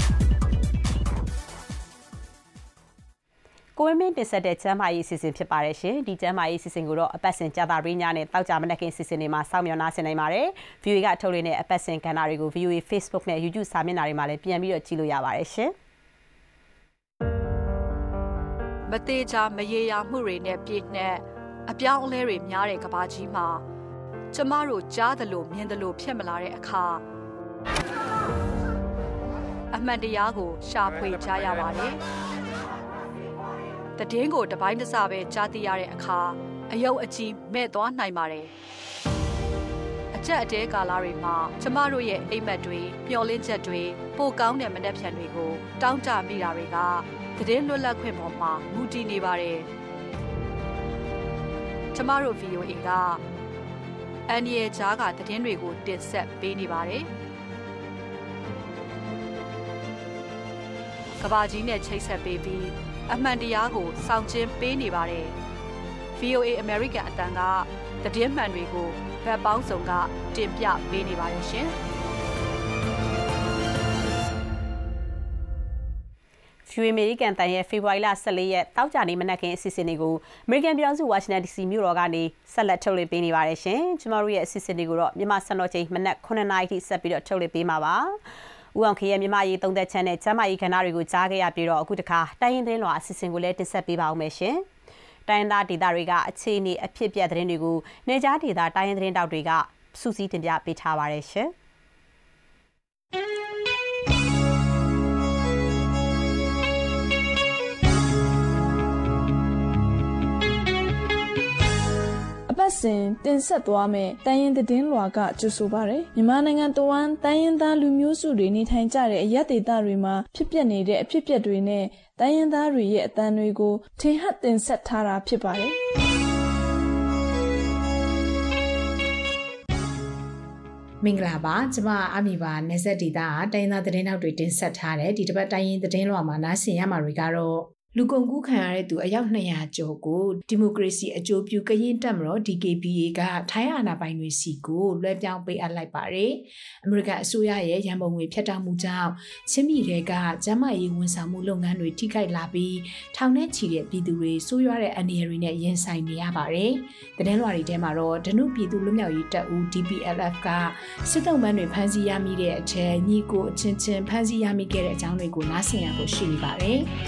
ကိုဝင်းမင်းတင်ဆက်တဲ့ကျမ်းမာရေးအစီအစဉ်ဖြစ်ပါတယ်ရှင်ဒီကျမ်းမာရေးအစီအစဉ်ကိုတော့အပတ်စဉ်ကြာသပတေးညနဲ့တောက်ကြမနက်ခင်းအစီအစဉ်တွေမှာစောင့်မျှော်နှားဆင်နိုင်ပါတယ် ဗီအိုအေ ကထုတ်လွှင့်တဲ့အပတ်စဉ်ကဏ္ဍတွေကို ဗီအိုအေ Facebook နဲ့ YouTube စာမျက်နှာတွေမှာလည်းပြန်ပြီးတော့ကြည့်လို့ရပါတယ်ရှင်မသေးချာမရေရာမှုတွေနဲ့ပြည့်နှက်အပြောင်းအလဲတွေများတဲ့ကမ္ဘာကြီးမှာကျမတို့ကြားသလိုမြင်သလိုဖြစ်မလာတဲ့အခါအမှန်တရားကိုရှာဖွေကြရပါတယ်။တည်င်းကိုတပိုင်းတစပဲကြားသိရတဲ့အခါအယုတ်အကြီးမဲ့သွားနိုင်ပါတယ်။အချက်အတဲကာလတွေမှာကျမတို့ရဲ့အိမ်မက်တွေမျှော်လင့်ချက်တွေပိုကောင်းတဲ့မနှက်ဖြန်တွေကိုတောင်းတမိတာတွေကတည်င်းလွတ်လပ်ခွင့်ပေါ်မှာမူတည်နေပါတယ်။ကျမတို့ ဗီ အို အေ ကအန်ဒီရဲ့ကြားကတည်င်းတွေကိုတင်ဆက်ပေးနေပါတယ်။ကဘာကြီးနဲ့ချိတ်ဆက်ပေးပြီးအမှန်တရားကိုစောင့်ကျဉ်ပေးနေပါတယ်။ ဗီ အို အေ American အတန်းကသတင်းမှန်တွေကိုဗတ်ပေါင်းစုံကတင်ပြပေးနေပါတယ်ရှင်။ဗီ အို အေ American တန်ရဲ့ဖေဖော်ဝါရီလဆယ့်လေးရက်တောက်ကြနေမနက်ခင်းအစီအစဉ်တွေကို American ပြည်ထောင်စု Washington ဒီ စီ မြို့တော်ကနေဆက်လက်ထုတ်လွှင့်ပေးနေပါတယ်ရှင်။ကျမတို့ရဲ့အစီအစဉ်တွေကိုတော့မြန်မာစံတော်ချိန်မနက်ခုနှစ်နာရီထိဆက်ပြီးတော့ထုတ်လွှင့်ပေးမှာပါ။ဦးအောင်ခေရဲ့မြန်မာရေးသုံးသက်ချက်နဲ့ကျမကြီးခဏတွေကိုကြားခဲ့ရပြီးတော့အခုတခါတိုင်းရင်းသတင်းလွှာအစီအစဉ်ကိုလည်းတင်ဆက်ပေးပါဦးမယ်ရှင်။တိုင်းရင်းသားဒေသတွေကအခြေအနေအဖြစ်ပြသတင်းတွေကိုနေကြားဒေသတိုင်းရင်းသတင်းတောက်တွေကစူးစီးတင်ပြပေးထားပါတယ်ရှင်။အပတ်စဉ်တင်ဆက်သွားမယ့်တိုင်းရင်းသတင်းလွှာကကြိုဆိုပါရယ်မြန်မာနိုင်ငံတဝန်းတိုင်းရင်းသားလူမျိုးစုတွေနေထိုင်ကြတဲ့အရပ်ဒေသတွေမှာဖြစ်ပျက်နေတဲ့အဖြစ်အပျက်တွေနဲ့တိုင်းရင်းသားတွေရဲ့အသံတွေကိုထင်ဟပ်တင်ဆက်ထားတာဖြစ်ပါတယ်မင်္ဂလာပါကျမအမီပါနေဆက်ဒေတာတိုင်းရင်းသားသတင်းတောက်တွေတင်ဆက်ထားတယ်ဒီတစ်ပတ်တိုင်းရင်းသတင်းလွှာမှာနားဆင်ရမှာတွေကတော့လူကုန်ကူးခံရတဲ့သူအယောက်နှစ်ရာကျော်ကိုဒီမိုကရေစီအကျိုးပြုကရင်တပ်မတော် ဒီ ကေ ပီ အေ ကထိုင်းအာဏာပိုင်တွေစီကိုလွှဲပြောင်းပေးအပ်လိုက်ပါတယ်။အမေရိကန်အစိုးရရဲ့ရန်ပုံငွေဖြတ်တောက်မှုကြောင့်ချင်းပြည်တွေကကျန်းမာရေးဝန်ဆောင်မှုလုပ်ငန်းတွေထိခိုက်လာပြီးထောင်နဲ့ချီတဲ့ပြည်သူတွေဆိုးရွားတဲ့အန္တရာယ်တွေနဲ့ရင်ဆိုင်နေရပါတယ်။သတင်းလွှာတွေထဲမှာတော့ဒနုပြည်သူလူမျိုးရေးတပ်ဦး ဒီ ပီ အယ်လ် အက်ဖ် ကစစ်တုံးပန်းတွေဖမ်းဆီးရမိတဲ့အထက်ညီကိုအချင်းချင်းဖမ်းဆီးရမိခဲ့တဲ့အကြောင်းတွေကိုနားဆင်ရဖို့ရှိနေပါတယ်။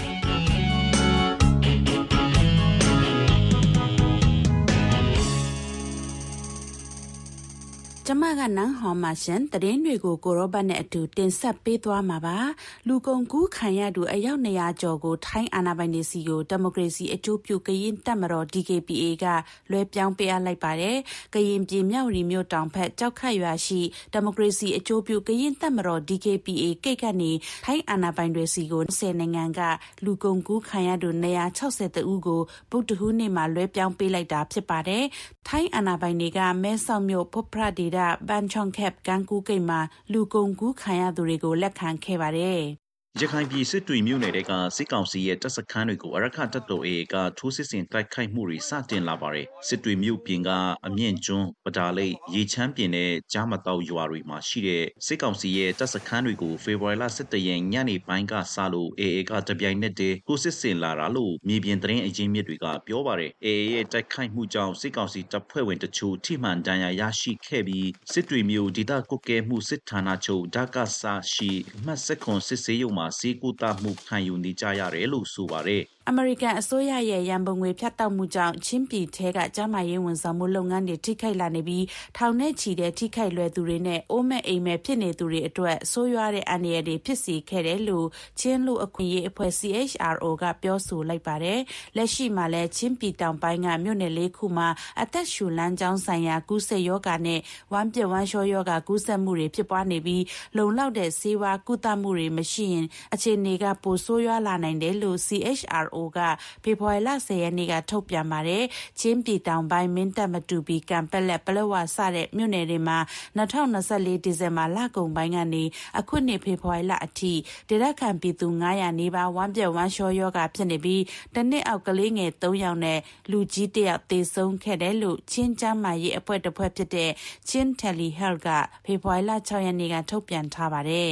ကျမကနန်းဟော်မာရှင်တရင်တွေကိုကိုရောဘတ်နဲ့အတူတင်ဆက်ပေးသွားမှာပါလူကုန်ကူးခံရသူအယောက်နှစ်ရာကျော်ကိုထိုင်းအာဏာပိုင်တွေစီကိုဒီမိုကရေစီအကျိုးပြုကရင်တပ်မတော် ဒီ ကေ ပီ အေ ကလွှဲပြောင်းပေးအပ်လိုက်ပါတယ်ကရင်ပြည်မြောက်ရီမြို့တောင်ဖက်ကြောက်ခတ်ရွာရှိဒီမိုကရေစီအကျိုးပြုကရင်တပ်မတော် ဒီ ကေ ပီ အေ ကိတ်ကနေထိုင်းအာဏာပိုင်တွေစီကိုဆယ်နိုင်ငံကလူကုန်ကူးခံရသူနှစ်ရာခြောက်ဆယ်ဦးကိုဗုဒ္ဓဟူးနေ့မှာလွှဲပြောင်းပေးလိုက်တာဖြစ်ပါတယ်ထိုင်းအာဏာပိုင်တွေကမဲဆောက်မြို့ဖွတ်ဖရဒေဘန်ချောင်ခက်ကန်ကူးကိတ်မှာလူကုန်ကူးခံရသူတွေကိုလက်ခံခဲ့ပါတယ်ရခိုင်ပြည်စစ်တွေမြို့နယ်ကစစ်ကောင်စီရဲ့တပ်စခန်းတွေကိုအရခတပ်တော် အေအေ ကထိုးစစ်ဆင်တိုက်ခိုက်မှုတွေစတင်လာပါတယ်စစ်တွေမြို့ပြင်ကအမြင့်ကျွန်းပဒါလိတ်ရေချမ်းပြင်နဲ့ကြားမတောက်ရွာတွေမှာရှိတဲ့စစ်ကောင်စီရဲ့တပ်စခန်းတွေကိုဖေဖော်ဝါရီလ၁၁ရက်ညနေပိုင်းကစလို့ အေအေ ကတပြိုင်နက်တည်းထိုးစစ်ဆင်လာတာလို့မြေပြင်သတင်းအရင်းမြစ်တွေကပြောပါတယ် အေအေ ရဲ့တိုက်ခိုက်မှုကြောင့်စစ်ကောင်စီတပ်ဖွဲ့ဝင်တချို့ထိမှန်ဒဏ်ရာရရှိခဲ့ပြီးစစ်တွေမြို့ဒေသကွက်ကဲမှုစစ်ဌာနချုပ်ဒါကဆာရှိမှတ်ဆက်ခွန်စစ်ဆေးရုံမှာစေကူတာမှုခံယူနေကြရတယ်လို့ဆိုပါတယ်အမေရိကန်အစိုးရရဲ့ရန်ပုံငွေဖြတ်တောက်မှုကြောင့်ချင်းပြည်ထဲကကျန်းမာရေးဝန်ဆောင်မှုလုပ်ငန်းတွေထိခိုက်လာနေပြီးထောင်နဲ့ချီတဲ့ထိခိုက်လွယ်သူတွေနဲ့အိုးမဲ့အိမ်မဲ့ဖြစ်နေသူတွေအတွက်ဆိုးရွားတဲ့အန္တရာယ်တွေဖြစ်စေခဲ့တယ်လို့ချင်းလူအခွင့်အရေးအဖွဲ့ စီ အေချ် အာရ် အို ကပြောဆိုလိုက်ပါတယ်။လက်ရှိမှာလည်းချင်းပြည်တောင်ပိုင်းကမြို့နယ်လေးခုမှာအသက်ရှူလမ်းကြောင်းဆိုင်ရာကူးစက်ရောဂါနဲ့ဝမ်းပြက်ဝမ်းလျှောရောဂါကူးစက်မှုတွေဖြစ်ပွားနေပြီးလုံလောက်တဲ့ဆေးဝါးကုသမှုတွေမရှိရင်အခြေအနေကပိုဆိုးရွားလာနိုင်တယ်လို့ စီ အေချ် အာရ် အို ကဖေဖော်ဝါရီလဆယ်ရက်နေ့ကထုတ်ပြန်ပါတယ်။ချင်းပြည်တောင်ပိုင်းမင်းတပ်မတူပီကံပက်လက်ပလက်ဝစတဲ့မြို့နယ်တွေမှာ၂၀၂၄ဒီဇင်ဘာလကုန်ပိုင်းကနေအခုနှစ်ဖေဖော်ဝါရီလအထိဒေသခံပြည်သူ၅ရာနီးပါးဝမ်းပြက်ဝမ်းလျှောရောဂါဖြစ်နေပြီးတနစ်အောက်ကလေးငယ်၃ယောက်နဲ့လူကြီးတစ်ယောက်သေဆုံးခဲ့တယ်လို့ချင်းကျန်းမာရေးအဖွဲ့တစ်ဖွဲ့ဖြစ်တဲ့ချင်းတယ်လီဟဲလ်ကဖေဖော်ဝါရီလ၆ရက်နေ့ကထုတ်ပြန်ထားပါတယ်။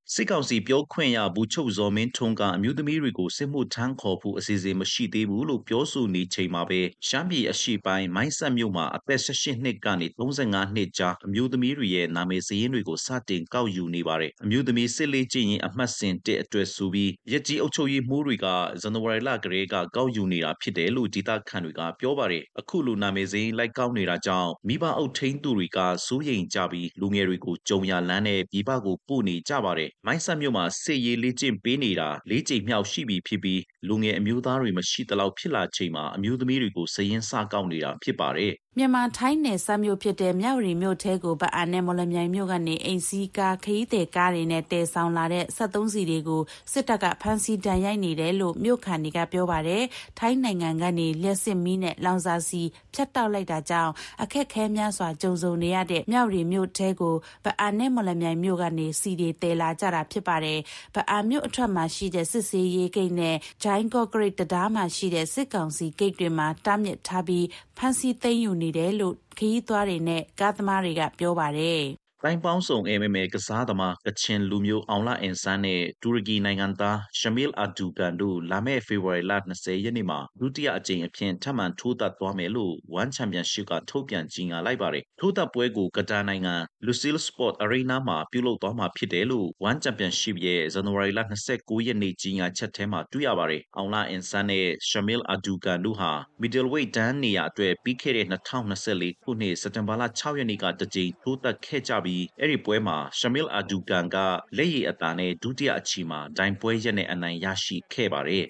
စစ်ကောင်စီပြောခွင့်ရဘူးချုပ်ဇော်မင်းထွန်းကအမျိုးသမီးတွေကိုစစ်မှုထမ်းခေါ်ဖို့အစီအစဉ်မရှိသေးဘူးလို့ပြောဆိုနေချိန်မှာပဲရှမ်းပြည်အရှေ့ပိုင်းမိုင်းဆက်မြို့မှာအသက်၁၈နှစ်ကနေ၃၅နှစ်ကြားအမျိုးသမီးတွေရဲ့နာမည်စာရင်းတွေကိုစတင်ကောက်ယူနေပါတယ်အမျိုးသမီးစစ်လေးကျင့်ရင်အမှတ်စဉ်တစ်အတွက်ဆိုပြီးရက်ကြီးအုပ်ချုပ်ရေးမှူးတွေကဇန်နဝါရီလကတည်းကကောက်ယူနေတာဖြစ်တယ်လို့ဒေသခံတွေကပြောပါတယ်အခုလိုနာမည်စာရင်းလိုက်ကောက်နေတာကြောင့်မိဘအုပ်ထိန်းသူတွေကစိုးရိမ်ကြပြီးလူငယ်တွေကိုကြုံရလန်းနဲ့ပြည်ပကိုပို့နေကြပါတယ်မိုင်းဆက်မြို့မှာစစ်ရေးလေ့ကျင့်ပေးနေတာလေးကြိမ်မြောက်ရှိပြီဖြစ်ပြီးလူငယ်အမျိုးသားတွေမရှိသလောက်ဖြစ်လာချိန်မှာအမျိုးသမီးတွေကိုစည်ရင်းစကောက်နေတာဖြစ်ပါတယ်မြန်မာထိုင်းနယ်စပ်မြို့ဖြစ်တဲ့မြောက်ရီမြို့ထဲကိုဗအာနဲ့မော်လမြိုင်မြို့ကနေအိမ်စီးကားခရီးသည်ကားတွေနဲ့တည်ဆောင်လာတဲ့စက်သုံးစီတွေကိုစစ်တပ်ကဖမ်းဆီးတန်ရိုက်နေတယ်လို့မြို့ခံတွေကပြောပါတယ်။ထိုင်းနိုင်ငံကနေလျှက်စစ်မီးနဲ့လောင်စာစီဖြတ်တောက်လိုက်တာကြောင့်အခက်ခဲများစွာကြုံဆုံနေရတဲ့မြောက်ရီမြို့ထဲကိုဗအာနဲ့မော်လမြိုင်မြို့ကနေစီတွေတည်လာကြတာဖြစ်ပါတယ်။ဗအာမြို့အထက်မှာရှိတဲ့စစ်စေးရေးဂိတ်နဲ့ဂျိုင်းကော့ဂရိတ်တရားမှာရှိတဲ့စစ်ကောင်စီဂိတ်တွေမှာတားမြစ်ထားပြီးဖမ်းဆီးသိမ်းယူနေတယ်လို့ခရီးသွားတွေနဲ့ကားသမားတွေကပြောပါတယ်တိုင်းပေါင်းစုံ M M A ကစားသမားကချင်လူမျိုးအောင်လာအင်ဆန်းနဲ့တူရကီနိုင်ငံသားရှမီလ်အာဒူကန်တို့လာမယ့်ဖေဖော်ဝါရီလ၂၀ရက်နေ့မှာဒုတိယအကြိမ်အဖြစ်ထပ်မံထိုးသက်သွားမယ်လို့ One Championship ကထုတ်ပြန်ကြေညာလိုက်ပါတယ်။ထိုးသက်ပွဲကိုကတာနိုင်ငံလူဆီလ်စပေါ့အရီနာမှာပြုလုပ်သွားမှာဖြစ်တယ်လို့ One Championship ရဲ့ဇန်နဝါရီလ၂၉ရက်နေ့ကြေညာချက်ထဲမှာတွေ့ရပါတယ်။အောင်လာအင်ဆန်းနဲ့ရှမီလ်အာဒူကန်တို့ဟာ Middleweight တန်းနေရာအတွက်ပြီးခဲ့တဲ့၂၀၂၄ခုနှစ်စက်တင်ဘာလ၆ရက်နေ့ကတကြိမ်ထိုးသက်ခဲ့ကြပြီးအဲ့ဒီပွဲမှာရှမီလ်အာဒူကန်ကလက်ရည်အသာနဲ့ဒုတိယအချီမှာဒိုင်ပွဲရက်နဲ့အနိုင်ရရှိခဲ့ပါတယ်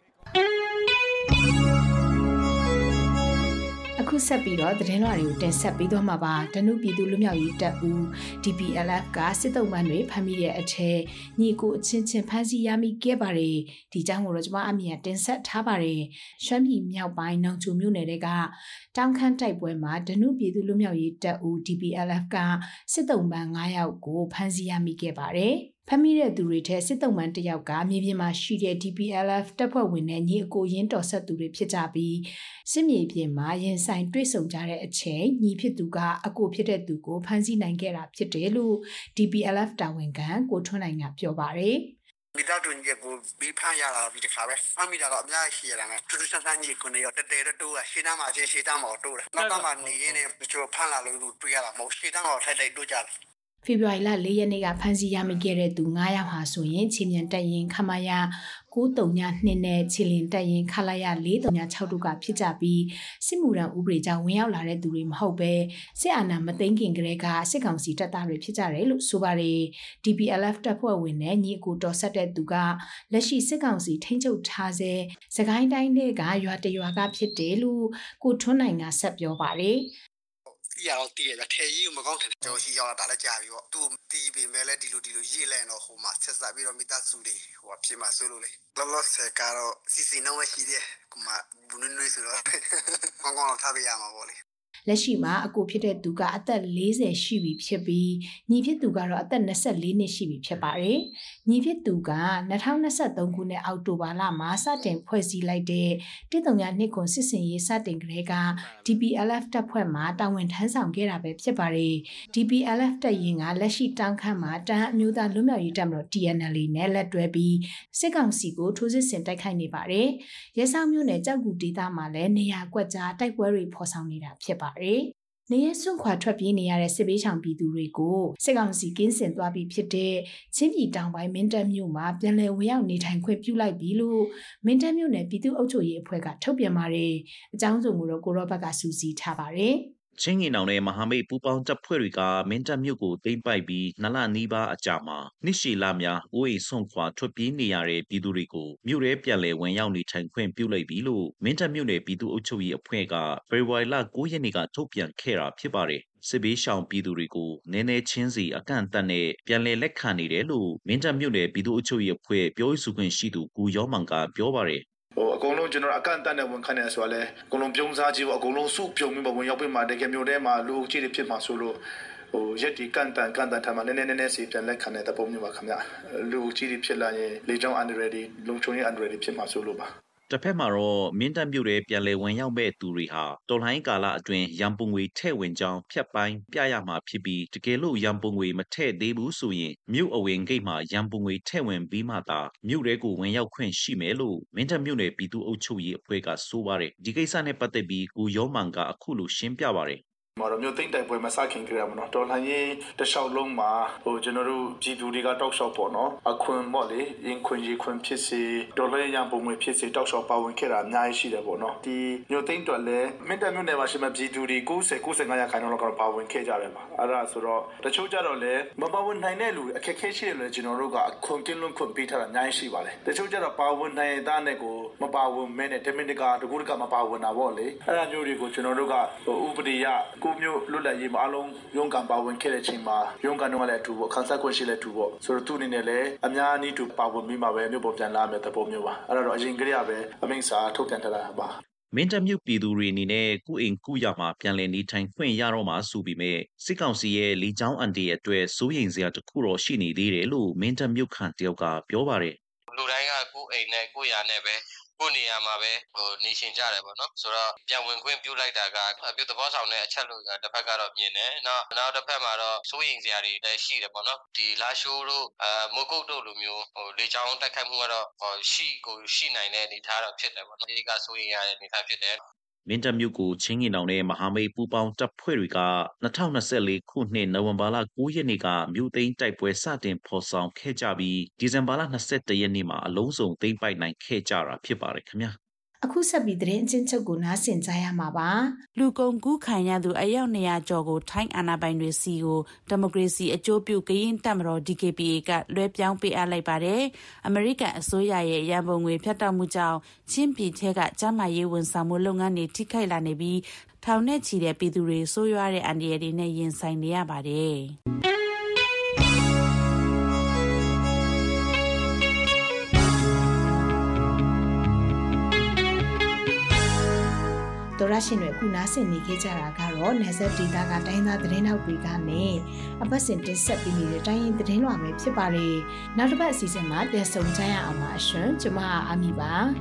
အခုဆက်ပြီးတော့သတင်းလွှာတွေကိုတင်ဆက်ပေးသွားမှာပါဒနုပြည်သူလူမျိုးရေးတပ်ဦး D P L F ကစစ်တုံးပန်းတွေဖမ်းမိတဲ့အထက်ညီကိုအချင်းချင်းဖမ်းဆီးရမိခဲ့ပါတယ်ဒီကြောင့်ကိုတော့ကျွန်မအမြင်တင်ဆက်ထားပါတယ်ရွှမ်းပြည်မြောက်ပိုင်းနောင်ချိုမြို့နယ်တွေကတောင်ခမ်းတိုက်ပွဲမှာဒနုပြည်သူလူမျိုးရေးတပ်ဦး D P L F ကစစ်တုံးပန်း၅ယောက်ကိုဖမ်းဆီးရမိခဲ့ပါတယ်ဖမ်းမိတဲ့သူတွေထဲစစ်တုံးပန်းတစ်ယောက်ကမြေပြင်မှာရှိတဲ့ D P L F တပ်ဖွဲ့ဝင်နဲ့ညီအကိုရင်းတော်ဆက်သူတွေဖြစ်ကြပြီးစစ်မြေပြင်မှာရင်ဆိုင်တွေ့ဆုံကြတဲ့အချိန်ညီဖြစ်သူကအကိုဖြစ်တဲ့သူကိုဖမ်းဆီးနိုင်ခဲ့တာဖြစ်တယ်လို့ D P L F တာဝန်ခံကိုထွန်းနိုင်ကပြောပါတယ်မိသားစုညီကိုပြီးဖမ်းရတာဒီတစ်ခါပဲဖမ်းမိတာတော့အများကြီးရှိရတာနဲ့ထူးထူးဆန်းဆန်းညီကိုနေရတဲ့တဲ့တိုးကရှေ့တန်းမှာရှေ့တန်းမှာတိုးတယ်နောက်ကမှနေရင်းနဲ့တချို့ဖမ်းလာလို့တွေ့ရတာမဟုတ်ရှေ့တန်းတော့ထိုက်ထိုက်တိုးကြတယ်ဖေဖော်ဝါရီလ၄ရက်နေ့ကဖမ်းဆီးရမိခဲ့တဲ့သူ၅ယောက်ဟာဆိုရင်ချင်းမြန်တက်ရင်ခမရ၉၃ည၂နဲ့ချီလင်တက်ရင်ခလာရ၄၃ည၆တို့ကဖြစ်ကြပြီးစစ်မှုထမ်းဥပဒေကြောင့်ဝင်ရောက်လာတဲ့သူတွေမဟုတ်ပဲစစ်အာဏာမသိမ်းခင်ကတည်းကစစ်ကောင်စီတပ်သားတွေဖြစ်ကြတယ်လို့ဆိုပါတယ် D P L F တပ်ဖွဲ့ဝင်နဲ့ညီအကိုတော်ဆက်တဲ့သူကလက်ရှိစစ်ကောင်စီထိန်းချုပ်ထားစေစကိုင်းတိုင်းတွေကရွာတရွာကဖြစ်တယ်လို့ကိုထွန်းနိုင်ကဆက်ပြောပါတယ်ဒီရောက်တည်ရထဲကြီးမကောင်းတယ်ကျွန်တော်ရှိရောက်လာတာလည်းကြာပြီပေါ့သူတီးပေမဲ့လည်းဒီလိုဒီလိုရေးလဲတော့ဟိုမှာဆက်စားပြီးတော့မိသားစုတွေဟိုဖြစ်မှာဆိုလို့လေလောလောဆယ်ကတော့စီစီနှောင်းရှိတယ်ကမှဘူးနွေးနွေးဆိုတော့ကောင်းကောင်းထားပေးရမှာပေါ့လေလက်ရှိမှာအကိုဖြစ်တဲ့သူကအသက်၄၀ရှိပြီဖြစ်ပြီးညီဖြစ်သူကတော့အသက်၂၄နှစ်ရှိပြီဖြစ်ပါတယ်။ညီဖြစ်သူက၂၀၂၃ခုနှစ်အောက်တိုဘာလမှာစတင်ဖွဲ့စည်းလိုက်တဲ့တည်တုံညာနှစ်ခွန်စစ်စင်ရေးစတင်ကလေးက D P L F တပ်ဖွဲ့မှတာဝန်ထမ်းဆောင်ခဲ့တာပဲဖြစ်ပါတယ်။ D P L F တပ်ရင်းကလက်ရှိတောင်ခမ်းမှာတန်းအမျိုးသားလွတ်မြောက်ရေးတပ်မတော် T N L နဲ့လက်တွဲပြီးစစ်ကောင်စီကိုထိုးစစ်ဆင်တိုက်ခိုက်နေပါတယ်။ရဲဆောင်မျိုးနဲ့ကြောက်ကူဒေသမှာလည်းနေရာကွက်ကြားတိုက်ပွဲတွေဖော်ဆောင်နေတာဖြစ်ပါတယ်။နေရစွန့်ခွာထွက်ပြေးနေရတဲ့စစ်ဘေးရှောင်ပြည်သူတွေကိုစစ်ကောင်စီကင်းစင်သွားပြီးဖြစ်တဲ့ချင်းပြည်တောင်ပိုင်းမင်းတပ်မြို့မှာပြန်လည်ဝင်ရောက်နေထိုင်ခွင့်ပြုလိုက်ပြီလို့မင်းတပ်မြို့နယ်ပြည်သူ့အုပ်ချုပ်ရေးအဖွဲ့ကထုတ်ပြန်ပါတယ်။အကြောင်းစုံကိုတော့ကိုရောဘက်ကစူးစီးထားပါတယ်။ချင်းငင်နောင်နဲ့မဟာမိတ်ပူးပေါင်းတပ်ဖွဲ့တွေကမင်းတပ်မြို့ကိုသိမ်းပိုက်ပြီးနလနီးပါးအကြာမှာနှစ်ရှည်လများအိုးအိမ်ဆွန့်ခွာထွက်ပြေးနေရတဲ့ပြည်သူတွေကိုမြို့ရဲပြန်လည်ဝင်ရောက်နေထိုင်ခွင့်ပြုလိုက်ပြီလို့မင်းတပ်မြို့နယ်ပြည်သူ့အုပ်ချုပ်ရေးအဖွဲ့ကဖေဖော်ဝါရီလ၉ရက်နေ့ကထုတ်ပြန်ခဲ့တာဖြစ်ပါတယ်စစ်ဘေးရှောင်ပြည်သူတွေကိုနည်းနည်းချင်းစီအကန့်အသတ်နဲ့ပြန်လည်လက်ခံနေတယ်လို့မင်းတပ်မြို့နယ်ပြည်သူ့အုပ်ချုပ်ရေးအဖွဲ့ပြောရေးဆိုခွင့်ရှိသူကိုရောမောင်ကပြောပါတယ်ဟိုအကုန်လုံးကျွန်တော်အကန့်အသတ်နဲ့ဝန်ခံနေဆိုတော့လေအကုန်လုံးပြုံးစားကြည့်ပေါ့အကုန်လုံးစုပြုံပြီးပေါ့ဝင်ရောက်ပြီးမှတကယ်မျိုးထဲမှာလူအုပ်ကြီးတွေဖြစ်မှာဆိုလို့ဟိုရက်ဒီကန်တန်ကန်တန်ထားမှာနည်းနည်းနည်းနည်းစီပြန်လက်ခံတဲ့သဘောမျိုးပါခင်ဗျလူအုပ်ကြီးတွေဖြစ်လာရင်လေကြောင်း under ready လုံချုံရေး under ready ဖြစ်မှာဆိုလို့ပါတစ်ဖက်မှာတော့မင်းတပ်မြို့ရဲ့ပြန်လည်ဝင်ရောက်မဲ့သူတွေဟာတော်လှန်ရေးကာလအတွင်းရန်ပုံငွေထည့်ဝင်ကြောင်းဖြတ်ပိုင်းပြရမှာဖြစ်ပြီးတကယ်လို့ရန်ပုံငွေမထည့်သေးဘူးဆိုရင်မြို့အဝင်ဂိတ်မှာရန်ပုံငွေထည့်ဝင်ပြီးမှသာမြို့တွေကိုဝင်ရောက်ခွင့်ရှိမယ်လို့မင်းတပ်မြို့နယ်ပြည်သူ့အုပ်ချုပ်ရေးအဖွဲ့ကဆိုပါတယ်ဒီကိစ္စနဲ့ပတ်သက်ပြီးကိုရောမန်ကအခုလိုရှင်းပြပါတယ်မာတော့မြို့သိမ်းတိုက်ပွဲမှာစခင်ကြရမနော်တော်လှန်ရေးတလျှောက်လုံးမှာဟိုကျွန်တော်တို့ပြည်သူတွေကတောက်လျှောက်ပေါ့နော်အခွင့်ပေါ့လေရင်ခွင့်ရေခွင့်ဖြစ်စေဒေါ်လာရန်ပုံငွေဖြစ်စေတောက်လျှောက်ပါဝင်ခဲ့တာအများကြီးရှိတယ်ပေါ့နော်ဒီမြို့သိမ်းတော်လဲမင်းတပ်မြို့နယ်မှာရှိမှပြည်သူတွေ၉၀ ၉၅ရာခိုင်နှုန်းလောက်ကတော့ပါဝင်ခဲ့ကြတယ်ပါအဲ့ဒါဆိုတော့တချို့ကြတော့လဲမပါဝင်နိုင်တဲ့လူအခက်အခဲရှိတယ်လို့ကျွန်တော်တို့ကအခွင့်ကင်းလွန်ခွင့်ပေးထားတာအများကြီးရှိပါတယ်တချို့ကြတော့ပါဝင်နိုင်တဲ့နဲ့ကိုမပါဝင်မဲနဲ့ဒမင်တကာတကူတကမပါဝင်တာပေါ့လေအဲ့ဒါမျိုးတွေကိုကျွန်တော်တို့ကဥပဒေရကိုမျိုးလွတ်လပ်ရေးမှာအလုံးရုံးကန်ပါဝင်ခဲ့တဲ့အချိန်မှာရုံးကန်တော့လည်းအထူပေါ့ခန်းစားခွင့်ရှိလည်းအထူပေါ့ဆိုတော့သူအနေနဲ့လည်းအများအနည်းတူပါဝင်ပြီးမှပဲမြို့ပေါ်ပြန်လာမယ်တဲ့ပုံမျိုးပါအဲ့ဒါတော့အရင်ကတည်းကပဲအမိန့်စာထုတ်ပြန်ထားတာပါမင်းတပ်မြို့ပြည်သူတွေအနေနဲ့ကုအိမ်ကုရမှာပြန်လည်နေထိုင်ခွင့်ရတော့မှာဆိုပြီးမဲ့စစ်ကောင်စီရဲ့လီချောင်းအန်တီရဲ့အတွက်စိုးရိမ်စရာတစ်ခုတော့ရှိနေသေးတယ်လို့မင်းတပ်မြို့ခံတယောက်ကပြောပါတယ်လူတိုင်းကကုအိမ်နဲ့ကုရနဲ့ပဲကိုနေရာမှာပဲဟိုနေရှင်ကြတယ်ပေါ့နော်ဆိုတော့ပြန်ဝင်ခွင့်ပြုလိုက်တာကအပြုသဘောဆောင်တဲ့အချက်လို့တစ်ဖက်ကတော့မြင်တယ်နောက်နောက်တစ်ဖက်မှာတော့စိုးရိမ်စရာတွေလည်းရှိတယ်ပေါ့နော်ဒီလာရှိုးတို့အဲမိုးကုတ်တို့လိုမျိုးဟိုလေချောင်းတိုက်ခိုက်မှုကတော့ဟိုရှိကိုရှိနိုင်တဲ့အနေအထားတော့ဖြစ်တယ်ပေါ့နော်ဒီကစိုးရိမ်ရတဲ့အနေအထားဖြစ်တယ်မင်းတပ်မြို့ကိုချင်းငင်တောင်နဲ့မဟာမိတ်ပူးပေါင်းတပ်ဖွဲ့တွေက၂၀၂၄ခုနှစ်နိုဝင်ဘာလ၉ရက်နေ့ကမြို့သိမ်းတိုက်ပွဲစတင်ဖော်ဆောင်ခဲ့ကြပြီးဒီဇင်ဘာလ၂၁ရက်နေ့မှာအလုံးစုံသိမ်းပိုက်နိုင်ခဲ့ကြတာဖြစ်ပါတယ်ခင်ဗျာအခုဆက်ပြီးသတင်းအချင်းချုပ်ကိုနားဆင်ကြရမှာပါလူကုန်ကူးခံရသူအယောက်၂၀၀ကျော်ကိုထိုင်းအာဏာပိုင်တွေစီကိုဒီမိုကရေစီအကျိုးပြုကရင်တပ်မတော် ဒီ ကေ ပီ အေ ကလွှဲပြောင်းပေးအပ်လိုက်ပါတယ်အမေရိကန်အစိုးရရဲ့ရန်ပုံငွေဖြတ်တောက်မှုကြောင့်ချင်းပြည်ထဲကကျန်းမာရေးဝန်ဆောင်မှုလုပ်ငန်းတွေထိခိုက်လာနေပြီးထောင်နဲ့ချီတဲ့ပြည်သူတွေဆိုးရွားတဲ့အန္တရာယ်တွေနဲ့ရင်ဆိုင်နေရပါတယ်တော်ရရှင်တွေခုနားဆင်နေခဲ့ကြတာကတော့နယ်စပ်ဒေသကတိုင်းသားသတင်းထောက်တွေကနေအပတ်စဉ်တင်ဆက်ပေးနေတဲ့တိုင်းရင်းသတင်းလွှာပဲဖြစ်ပါတယ်။နောက်တစ်ပတ်အစီအစဉ်မှာပြန်ဆုံကြရအောင်ပါရှင်။ကျွန်မအာမီပါ။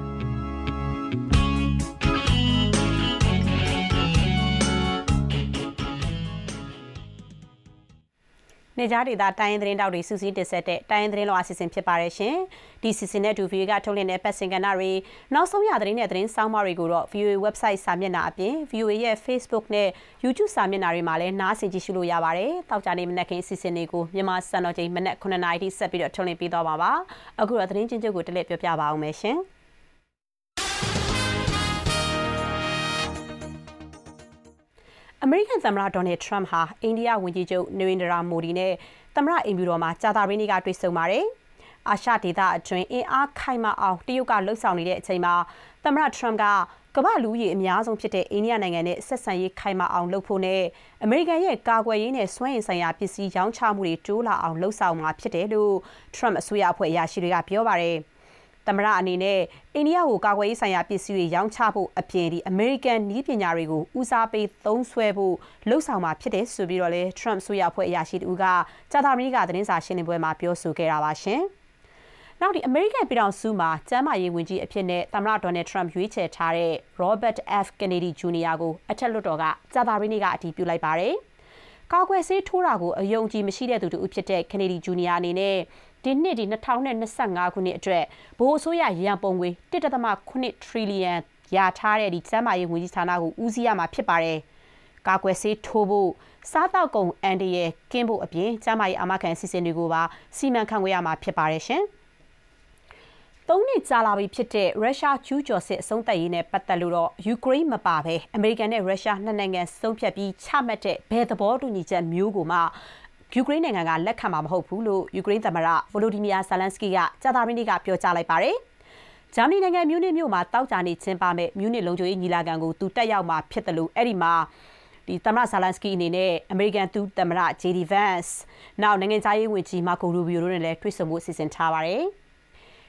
နေကြားဒေသတိုင်းရင်းသတင်းတောက်တွေစူးစီးတင်ဆက်တဲ့တိုင်းရင်းသတင်းလောအစီအစဉ်ဖြစ်ပါတယ်ရှင်။ဒီစီစဉ်နဲ့တူ ဗီအိုအေ ကထုတ်လွှင့်တဲ့ပတ်စင်ကဏ္ဍတွေနောက်ဆုံးရသတင်းနဲ့သတင်းဆောင်းပါးတွေကိုတော့ ဗီအိုအေ website စာမျက်နှာအပြင် ဗီအိုအေ ရဲ့ Facebook နဲ့ YouTube စာမျက်နှာတွေမှာလည်းနားဆင်ကြည့်ရှုလို့ရပါတယ်။တောက်ကြနေမနက်ခင်းအစီအစဉ်တွေကိုမြန်မာစံတော်ချိန်မနက်9နာရီထိဆက်ပြီးတော့ထုတ်လွှင့်ပေးသွားပါပါ။အခုတော့သတင်းချင်းချုပ်ကိုတလက်ပြောပြပါအောင်မယ်ရှင်။အမေရိကန်သမ္မတဒေါ်နယ်ထရမ့်ဟာအိန္ဒိယဝန်ကြီးချုပ်နရိန္ဒရာမိုဒီနဲ့သမ္မတအိမ်ဖြူတော်မှာကြာသပတေးနေ့ကတွေ့ဆုံပါတယ်။အာရှဒေသအတွင်းအင်အားခိုင်မာအောင်တရုတ်ကလှုပ်ဆောင်နေတဲ့အချိန်မှာသမ္မတထရမ့်ကကမ္ဘာလူကြီးအများဆုံးဖြစ်တဲ့အိန္ဒိယနိုင်ငံနဲ့ဆက်ဆံရေးခိုင်မာအောင်လုပ်ဖို့နဲ့အမေရိကန်ရဲ့ကာကွယ်ရေးနဲ့စွမ်းအင်ဆိုင်ရာပစ္စည်းရောင်းချမှုတွေတိုးလာအောင်လှုပ်ဆောင်မှာဖြစ်တယ်လို့ထရမ့်အစိုးရအဖွဲ့အရာရှိတွေကပြောပါတယ်။သမ္မတအနေနဲ့အိန္ဒိယကိုကာကွယ်ရေးဆိုင်ရာပစ္စည်းတွေရောင်းချဖို့အပြင်ဒီအမေရိကန်နည်းပညာတွေကိုဦးစားပေးသုံးစွဲဖို့လှုံ့ဆော်မှာဖြစ်တယ်ဆိုပြီးတော့လေ Trump ဆိုရအဖွဲ့အရာရှိတူကကြာသပတေးကသတင်းစာရှင်းလင်းပွဲမှာပြောဆိုခဲ့တာပါရှင်။နောက်ဒီအမေရိကန်ပြည်ထောင်စုမှာကျန်းမာရေးဝန်ကြီးအဖြစ်နဲ့သမ္မတဒေါ်နယ်ထရမ့်ရွေးချယ်ထားတဲ့ Robert F. Kennedy ဂျူနီယာကိုအထက်လွှတ်တော်ကကြာသပတေးနေ့ကအတည်ပြုလိုက်ပါတယ်။ကာကွယ်ဆေးထိုးတာကိုအယုံကြည်မရှိတဲ့သူတူဖြစ်တဲ့ Kennedy ဂျူနီယာအနေနဲ့ဒီနှစ်ဒီ၂၀၂၅ခုနှစ်အတွက်ဗဟိုအစိုးရရန်ပုံငွေတစ်ဒသမခုနှစ်ထရီလီယံရထားတဲ့ဒီကျန်းမာရေးဝန်ကြီးဌာနကိုဦးစီးရမှာဖြစ်ပါတယ်။ကာကွယ်ဆေးထိုးဖို့စားတောက်ကုန်အန်ဒီရဲ့ကင်းဖို့အပြင်ကျန်းမာရေးအာမခံအစီအစဉ်တွေကိုပါစီမံခန့်ခွဲရမှာဖြစ်ပါတယ်ရှင်။သုံးနှစ်ကြာလာပြီဖြစ်တဲ့ရုရှားကျူးကျော်စစ်အဆုံးသတ်ရေးနဲ့ပတ်သက်လို့တော့ယူကရိန်းမပါဘဲအမေရိကန်နဲ့ရုရှားနှစ်နိုင်ငံဆုံးဖြတ်ပြီးချမှတ်တဲ့ဘယ်သဘောတူညီချက်မျိုးကိုမှယူကရိန်းနိုင်ငံကလက်ခံမှာမဟုတ်ဘူးလို့ယူကရိန်းသမ္မတဗိုလိုဒီမီယာဇာလန်စကီကကြာသပတေးနေ့ကပြောကြားလိုက်ပါတယ်။ဂျာမနီနိုင်ငံမြူးနစ်မြို့မှာတောက်ကြနေချင်းပါမဲ့မြူးနစ်လုံခြုံရေးညီလာခံကိုသူတက်ရောက်မှာဖြစ်တယ်လို့အဲ့ဒီမှာဒီသမ္မတဇာလန်စကီအနေနဲ့အမေရိကန်သူသမ္မတဂျေဒီဗန့်စ်နောက်နိုင်ငံသားရေးဝန်ကြီးမာကိုရူဘီယိုတို့နဲ့လည်းတွေ့ဆုံမှုအစီအစဉ်ထားပါတယ်။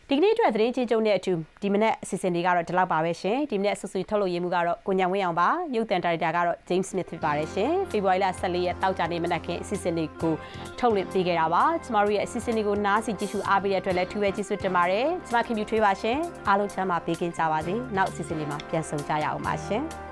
ဒီကနေ့အတွက်သတင်းချင်းကျုံတဲ့အတူဒီမနေ့အစီအစဉ်တွေကတော့ဒီလောက်ပါပဲရှင်ဒီမနေ့ဆွဆွထုတ်လို့ရမှုကတော့ကိုညံဝင်းအောင်ပါရုပ်သံဒါရိုက်တာကတော့ James Smith ဖြစ်ပါတယ်ရှင်ဖေဖော်ဝါရီလ၁၄ရက်တောက်ကြနေ့မနက်ခင်းအစီအစဉ်တွေကိုထုတ်လွှင့်ပေးခဲ့တာပါကျမတို့ရဲ့အစီအစဉ်တွေကိုနားဆင်ကြည့်ရှုအားပေးတဲ့အတွက်လည်းထူးပဲကျေးဇူးတင်ပါတယ်ကျမခင်ဗျူထွေးပါရှင်အားလုံးချမ်းသာပေးကင်းကြပါစေနောက်အစီအစဉ်လေးမှာပြန်ဆုံကြရအောင်ပါရှင်